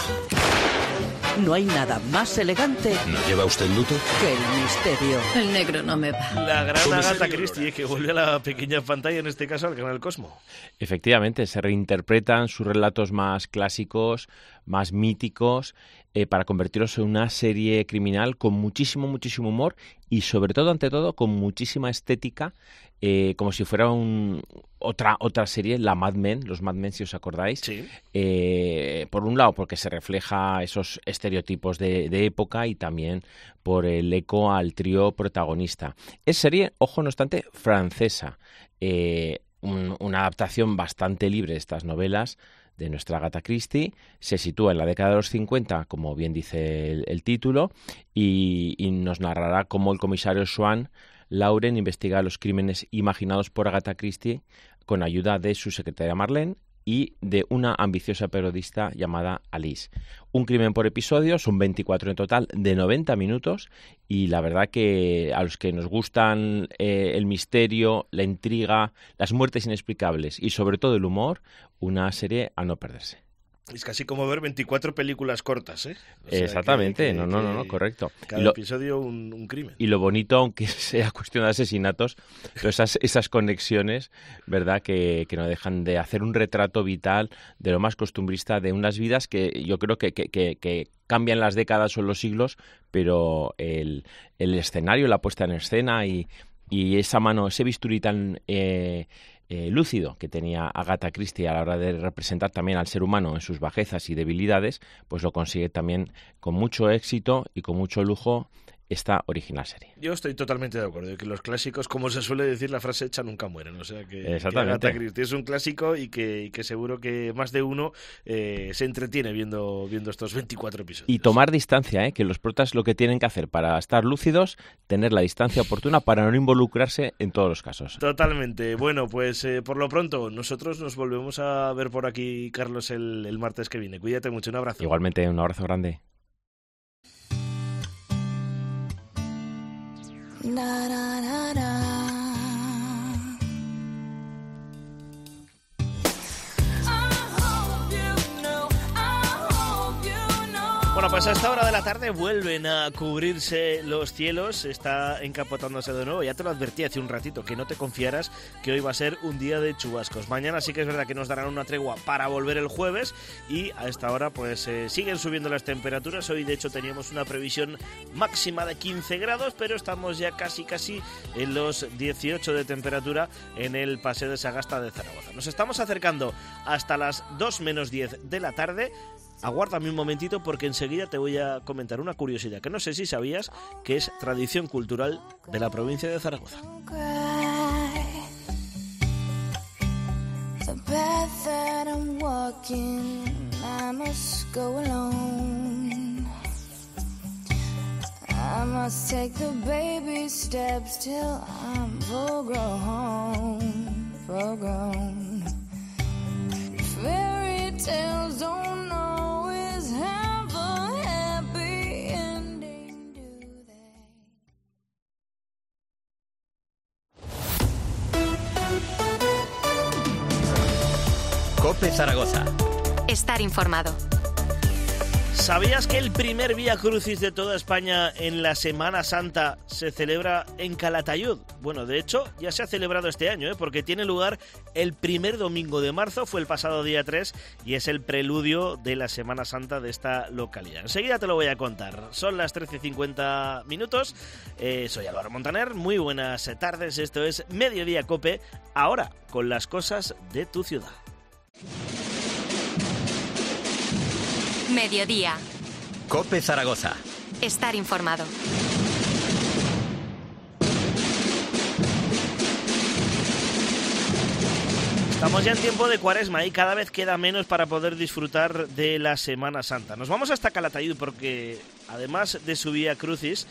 No hay nada más elegante. ¿No lleva usted luto? Que el misterio. El negro no me va. La gran Agatha Christie, que vuelve a la pequeña pantalla, en este caso al canal Cosmo. Efectivamente, se reinterpretan sus relatos más clásicos, más míticos, eh, para convertirlos en una serie criminal con muchísimo, muchísimo humor y sobre todo, ante todo, con muchísima estética, eh, como si fuera un, otra otra serie, la Mad Men, los Mad Men, si os acordáis. Sí. Eh, por un lado, porque se refleja esos estereotipos de, de época y también por el eco al trío protagonista. Es serie, ojo, no obstante, francesa. Eh, un, una adaptación bastante libre de estas novelas de nuestra Agatha Christie, se sitúa en la década de los cincuenta, como bien dice el, el título, y, y nos narrará cómo el comisario Swan Lauren investiga los crímenes imaginados por Agatha Christie con ayuda de su secretaria Marlene y de una ambiciosa periodista llamada Alice. Un crimen por episodio, son veinticuatro en total, de noventa minutos, y la verdad que a los que nos gustan eh, el misterio, la intriga, las muertes inexplicables y sobre todo el humor, una serie a no perderse. Es casi como ver veinticuatro películas cortas, ¿eh? O sea, Exactamente, que, que, no, no, no, no, correcto. Cada y lo, episodio un, un crimen. Y lo bonito, aunque sea cuestión de asesinatos, pero esas, esas conexiones, ¿verdad?, que, que no dejan de hacer un retrato vital de lo más costumbrista de unas vidas que yo creo que, que, que, que cambian las décadas o los siglos, pero el, el escenario, la puesta en escena y, y esa mano, ese bisturí tan... Eh, Eh, lúcido que tenía Agatha Christie a la hora de representar también al ser humano en sus bajezas y debilidades, pues lo consigue también con mucho éxito y con mucho lujo esta original serie. Yo estoy totalmente de acuerdo, que los clásicos, como se suele decir, la frase hecha nunca mueren, o sea que, que Agatha Christie es un clásico y que, y que seguro que más de uno eh, se entretiene viendo, viendo estos veinticuatro episodios. Y tomar distancia, ¿eh? Que los protas lo que tienen que hacer para estar lúcidos, tener la distancia oportuna para no involucrarse en todos los casos. Totalmente. Bueno, pues eh, por lo pronto nosotros nos volvemos a ver por aquí, Carlos, el, el martes que viene. Cuídate mucho, un abrazo. Igualmente, un abrazo grande. Na, na, na, na. Bueno, pues a esta hora de la tarde vuelven a cubrirse los cielos, está encapotándose de nuevo. Ya te lo advertí hace un ratito, que no te confiaras que hoy va a ser un día de chubascos. Mañana sí que es verdad que nos darán una tregua para volver el jueves y a esta hora pues eh, siguen subiendo las temperaturas. Hoy de hecho teníamos una previsión máxima de quince grados, pero estamos ya casi casi en los dieciocho de temperatura en el Paseo de Sagasta de Zaragoza. Nos estamos acercando hasta las dos menos diez de la tarde. Aguárdame un momentito porque enseguida te voy a comentar una curiosidad que no sé si sabías que es tradición cultural de la provincia de Zaragoza. COPE Zaragoza. Estar informado. ¿Sabías que el primer Vía Crucis de toda España en la Semana Santa se celebra en Calatayud? Bueno, de hecho, ya se ha celebrado este año, ¿eh? Porque tiene lugar el primer domingo de marzo, fue el pasado día tres, y es el preludio de la Semana Santa de esta localidad. Enseguida te lo voy a contar. Son las trece y cincuenta minutos. Eh, soy Álvaro Montaner. Muy buenas tardes. Esto es Mediodía COPE, ahora con las cosas de tu ciudad. Mediodía. COPE Zaragoza. Estar informado. Estamos ya en tiempo de Cuaresma y cada vez queda menos para poder disfrutar de la Semana Santa. Nos vamos hasta Calatayud porque, además de su Vía Crucis,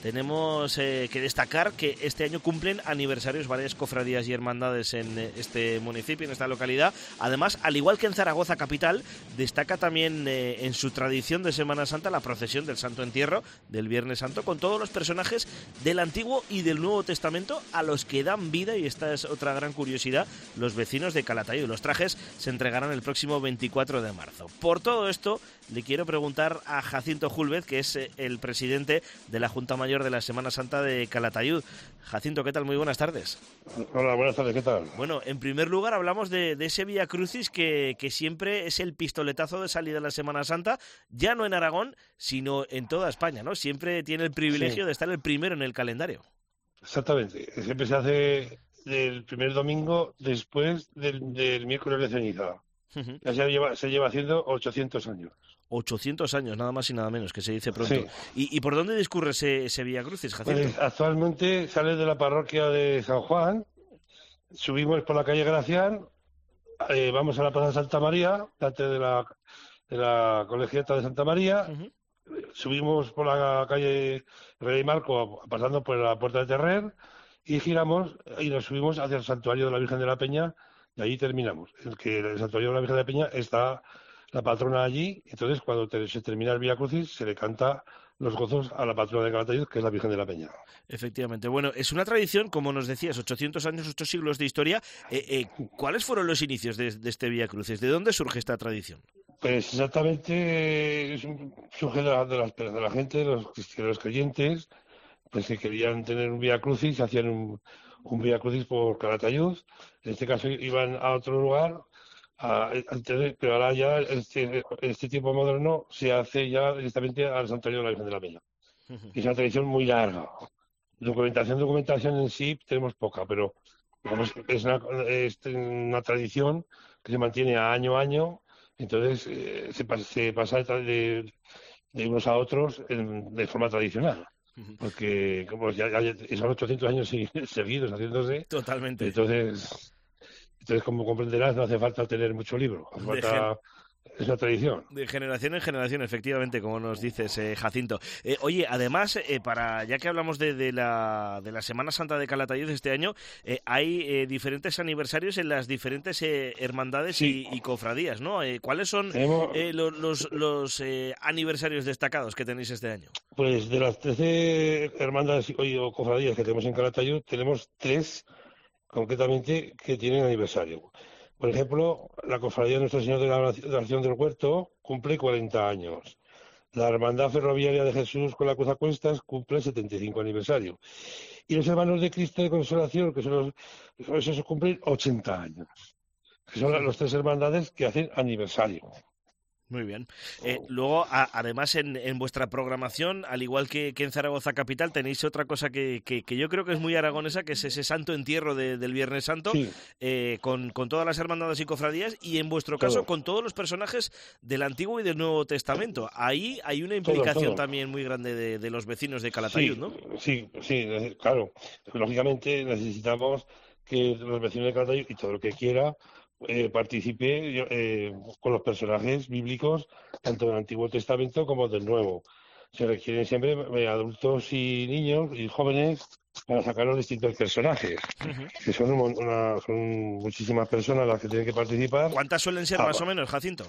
tenemos eh, que destacar que este año cumplen aniversarios varias cofradías y hermandades en eh, este municipio, en esta localidad. Además, al igual que en Zaragoza capital, destaca también eh, en su tradición de Semana Santa la procesión del Santo Entierro del Viernes Santo, con todos los personajes del Antiguo y del Nuevo Testamento a los que dan vida, y esta es otra gran curiosidad, los vecinos de Calatayud. Los trajes se entregarán el próximo veinticuatro de marzo. Por todo esto, le quiero preguntar a Jacinto Júlvez, que es el presidente de la Junta Mayor de la Semana Santa de Calatayud. Jacinto, ¿qué tal? Muy buenas tardes. Hola, buenas tardes, ¿qué tal? Bueno, en primer lugar hablamos de, de ese Vía Crucis que, que siempre es el pistoletazo de salida de la Semana Santa, ya no en Aragón, sino en toda España, ¿no? Siempre tiene el privilegio sí. de estar el primero en el calendario. Exactamente, siempre se hace el primer domingo después del, del miércoles de ceniza. Uh-huh. Ya se lleva, se lleva haciendo ochocientos años. ochocientos años, nada más y nada menos, que se dice pronto. Sí. ¿Y, ¿Y por dónde discurre ese, ese Vía Crucis, Jacinto? Pues actualmente sale de la parroquia de San Juan, subimos por la calle Gracián, eh, vamos a la Plaza de Santa María, delante de la, de la Colegiata de Santa María, uh-huh. subimos por la calle Rey Marco, pasando por la Puerta de Terrer, y giramos y nos subimos hacia el Santuario de la Virgen de la Peña, y allí terminamos. El que el Santuario de la Virgen de la Peña está la patrona allí, entonces cuando te, se termina el Vía Crucis se le canta los gozos a la patrona de Calatayud, que es la Virgen de la Peña. Efectivamente. Bueno, es una tradición, como nos decías, ochocientos años, ocho siglos de historia. Eh, eh, ¿Cuáles fueron los inicios de, de este Vía Crucis? ¿De dónde surge esta tradición? Pues exactamente surge de la, de la, de la gente, de los, de los creyentes, pues que querían tener un Vía Crucis, hacían un, un Vía Crucis por Calatayud. En este caso iban a otro lugar, a, a, pero ahora ya este, este tiempo moderno se hace ya directamente al Santuario de la Virgen de la Peña. Uh-huh. Es una tradición muy larga. Documentación, documentación en sí tenemos poca, pero digamos, es, una, es una tradición que se mantiene año a año, entonces eh, se, se pasa de, de unos a otros en, de forma tradicional. Porque como ya, ya son ochocientos años seguidos haciéndose. Totalmente. Entonces, entonces, como comprenderás, no hace falta tener mucho libro. Hace falta, es una tradición. De generación en generación, efectivamente, como nos dices, eh, Jacinto. Eh, oye, además, eh, para ya que hablamos de, de, la, de la Semana Santa de Calatayud este año, eh, hay eh, diferentes aniversarios en las diferentes eh, hermandades sí. y, y cofradías, ¿no? Eh, ¿Cuáles son Tenemos... eh, los, los, los eh, aniversarios destacados que tenéis este año? Pues de las trece hermandades o cofradías que tenemos en Calatayud, tenemos tres concretamente que tienen aniversario. Por ejemplo, la Cofradía de Nuestra Señora de la Oración del Huerto cumple cuarenta años. La Hermandad Ferroviaria de Jesús con la Cruz a Cuestas cumple setenta y cinco aniversario. Y los Hermanos de Cristo de Consolación, que son los, esos cumplen ochenta años. Que son las tres hermandades que hacen aniversario. Muy bien. Eh, luego, a, además, en, en vuestra programación, al igual que, que en Zaragoza Capital, tenéis otra cosa que, que, que yo creo que es muy aragonesa, que es ese Santo Entierro de, del Viernes Santo, sí. eh, con, con todas las hermandades y cofradías, y en vuestro caso, todo. con todos los personajes del Antiguo y del Nuevo Testamento. Ahí hay una implicación todo, todo. también muy grande de, de los vecinos de Calatayud, sí, ¿no? Sí, sí, claro. Lógicamente necesitamos que los vecinos de Calatayud y todo lo que quiera Eh, participe eh, con los personajes bíblicos tanto del Antiguo Testamento como del Nuevo. Se requieren siempre eh, adultos y niños y jóvenes para sacar los distintos personajes, uh-huh. que son, una, son muchísimas personas las que tienen que participar. ¿Cuántas suelen ser ah, más o menos, Jacinto?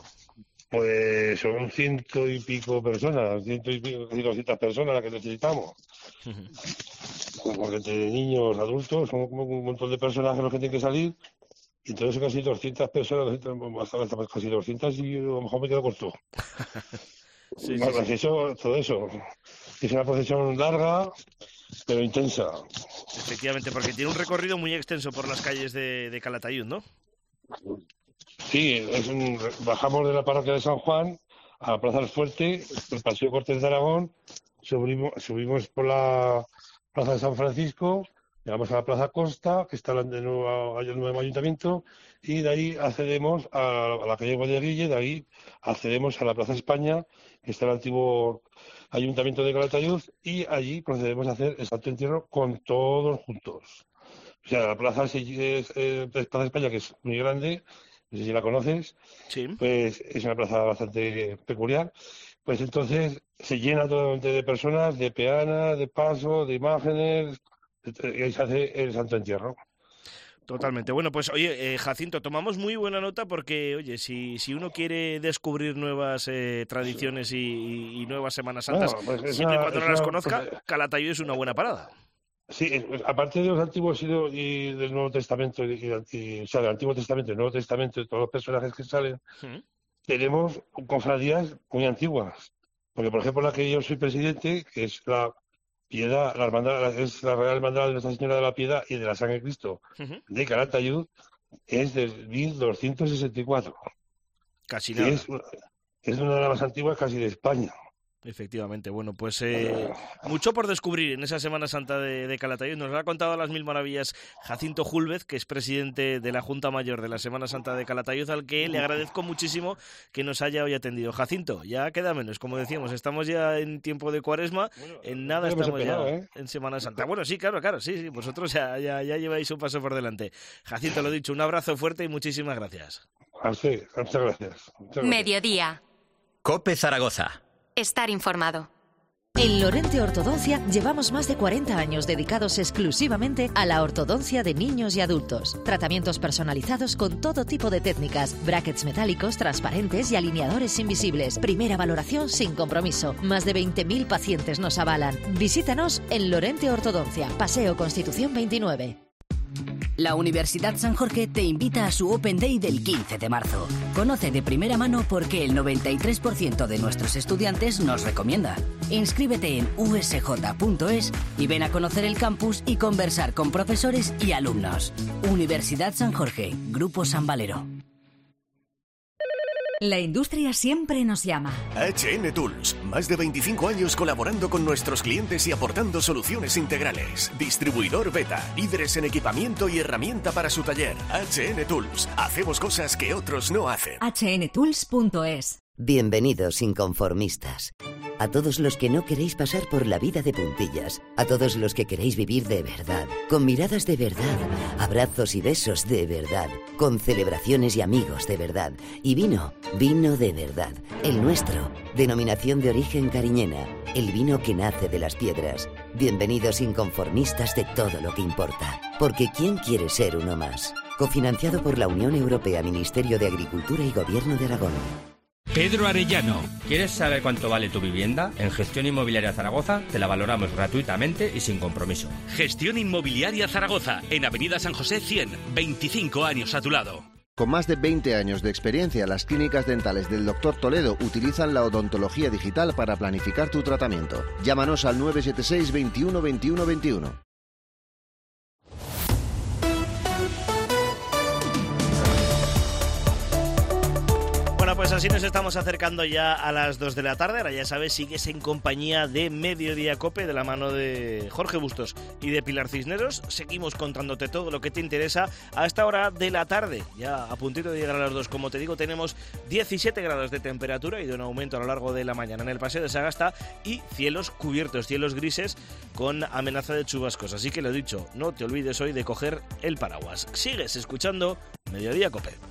Pues son ciento y pico personas, ciento y pico, doscientas personas las que necesitamos. Uh-huh. Porque entre niños, adultos, son un montón de personajes los que tienen que salir. Y entonces casi doscientas personas, hasta casi doscientas, y a lo mejor me quedo corto. sí, sí, sí. Eso, todo eso. Es una procesión larga, pero intensa. Efectivamente, porque tiene un recorrido muy extenso por las calles de, de Calatayud, ¿no? Sí, es un, bajamos de la parroquia de San Juan a la Plaza del Fuerte, el Paseo Cortés de Aragón, subimos, subimos por la Plaza de San Francisco, llegamos a la Plaza Costa, que está en el nuevo, el nuevo ayuntamiento, y de ahí accedemos a, a la calle Guadaguille, de ahí accedemos a la Plaza España, que está el antiguo ayuntamiento de Calatayud, y allí procedemos a hacer el Santo Entierro con todos juntos. O sea, la Plaza es, es, es Plaza España, que es muy grande, no sé si la conoces, sí. Pues es una plaza bastante peculiar, pues entonces se llena totalmente de personas, de peanas, de pasos, de imágenes, y ahí se hace el Santo Entierro. Totalmente. Bueno, pues oye, eh, Jacinto, tomamos muy buena nota porque, oye, si, si uno quiere descubrir nuevas eh, tradiciones y, y, y nuevas Semanas Santas, bueno, pues siempre y una, cuando no una, las conozca, pues, Calatayud es una buena parada. Sí, aparte de los antiguos y, de, y del Nuevo Testamento, y, y, o sea, del Antiguo Testamento y el Nuevo Testamento, y todos los personajes que salen, ¿Mm? tenemos cofradías muy antiguas. Porque, por ejemplo, la que yo soy presidente, que es la Piedad, la hermandad, es la Real Hermandad de Nuestra Señora de la Piedad y de la Sangre de Cristo uh-huh. de Calatayud, es del mil doscientos sesenta y cuatro. Casi nada. Es, es una de las más antiguas casi de España. Efectivamente, bueno, pues eh, mucho por descubrir en esa Semana Santa de, de Calatayud. Nos lo ha contado a las mil maravillas Jacinto Júlvez, que es presidente de la Junta Mayor de la Semana Santa de Calatayud, al que le agradezco muchísimo que nos haya hoy atendido. Jacinto, ya queda menos, como decíamos, estamos ya en tiempo de Cuaresma, bueno, en nada estamos empezado, ya ¿eh? en Semana Santa. Bueno, sí, claro, claro, sí, sí, vosotros ya, ya, ya lleváis un paso por delante. Jacinto, lo dicho, un abrazo fuerte y muchísimas gracias. Ah, sí, muchas gracias. Muchas gracias. Mediodía. COPE Zaragoza. Estar informado. En Lorente Ortodoncia llevamos más de cuarenta años dedicados exclusivamente a la ortodoncia de niños y adultos. Tratamientos personalizados con todo tipo de técnicas, brackets metálicos, transparentes y alineadores invisibles. Primera valoración sin compromiso. Más de veinte mil pacientes nos avalan. Visítanos en Lorente Ortodoncia, Paseo Constitución veintinueve. La Universidad San Jorge te invita a su Open Day del quince de marzo. Conoce de primera mano por qué el noventa y tres por ciento de nuestros estudiantes nos recomienda. Inscríbete en u s j punto es y ven a conocer el campus y conversar con profesores y alumnos. Universidad San Jorge, Grupo San Valero. La industria siempre nos llama. H N Tools, más de veinticinco años colaborando con nuestros clientes y aportando soluciones integrales. Distribuidor Beta, líderes en equipamiento y herramienta para su taller. H N Tools, hacemos cosas que otros no hacen. h n tools punto es. Bienvenidos, inconformistas. A todos los que no queréis pasar por la vida de puntillas, a todos los que queréis vivir de verdad, con miradas de verdad, abrazos y besos de verdad, con celebraciones y amigos de verdad, y vino, vino de verdad, el nuestro, denominación de origen cariñena, el vino que nace de las piedras. Bienvenidos, inconformistas de todo lo que importa, porque ¿quién quiere ser uno más? Cofinanciado por la Unión Europea, Ministerio de Agricultura y Gobierno de Aragón. Pedro Arellano. ¿Quieres saber cuánto vale tu vivienda? En Gestión Inmobiliaria Zaragoza te la valoramos gratuitamente y sin compromiso. Gestión Inmobiliaria Zaragoza, en Avenida San José cien, veinticinco años a tu lado. Con más de veinte años de experiencia, las clínicas dentales del doctor Toledo utilizan la odontología digital para planificar tu tratamiento. Llámanos al nueve siete seis, veintiuno, veintiuno, veintiuno. Bueno, pues así nos estamos acercando ya a las dos de la tarde. Ahora ya sabes, sigues en compañía de Mediodía Cope, de la mano de Jorge Bustos y de Pilar Cisneros. Seguimos contándote todo lo que te interesa a esta hora de la tarde. Ya a puntito de llegar a las dos, como te digo, tenemos diecisiete grados de temperatura y de un aumento a lo largo de la mañana en el Paseo de Sagasta y cielos cubiertos, cielos grises con amenaza de chubascos. Así que lo dicho, no te olvides hoy de coger el paraguas. Sigues escuchando Mediodía Cope.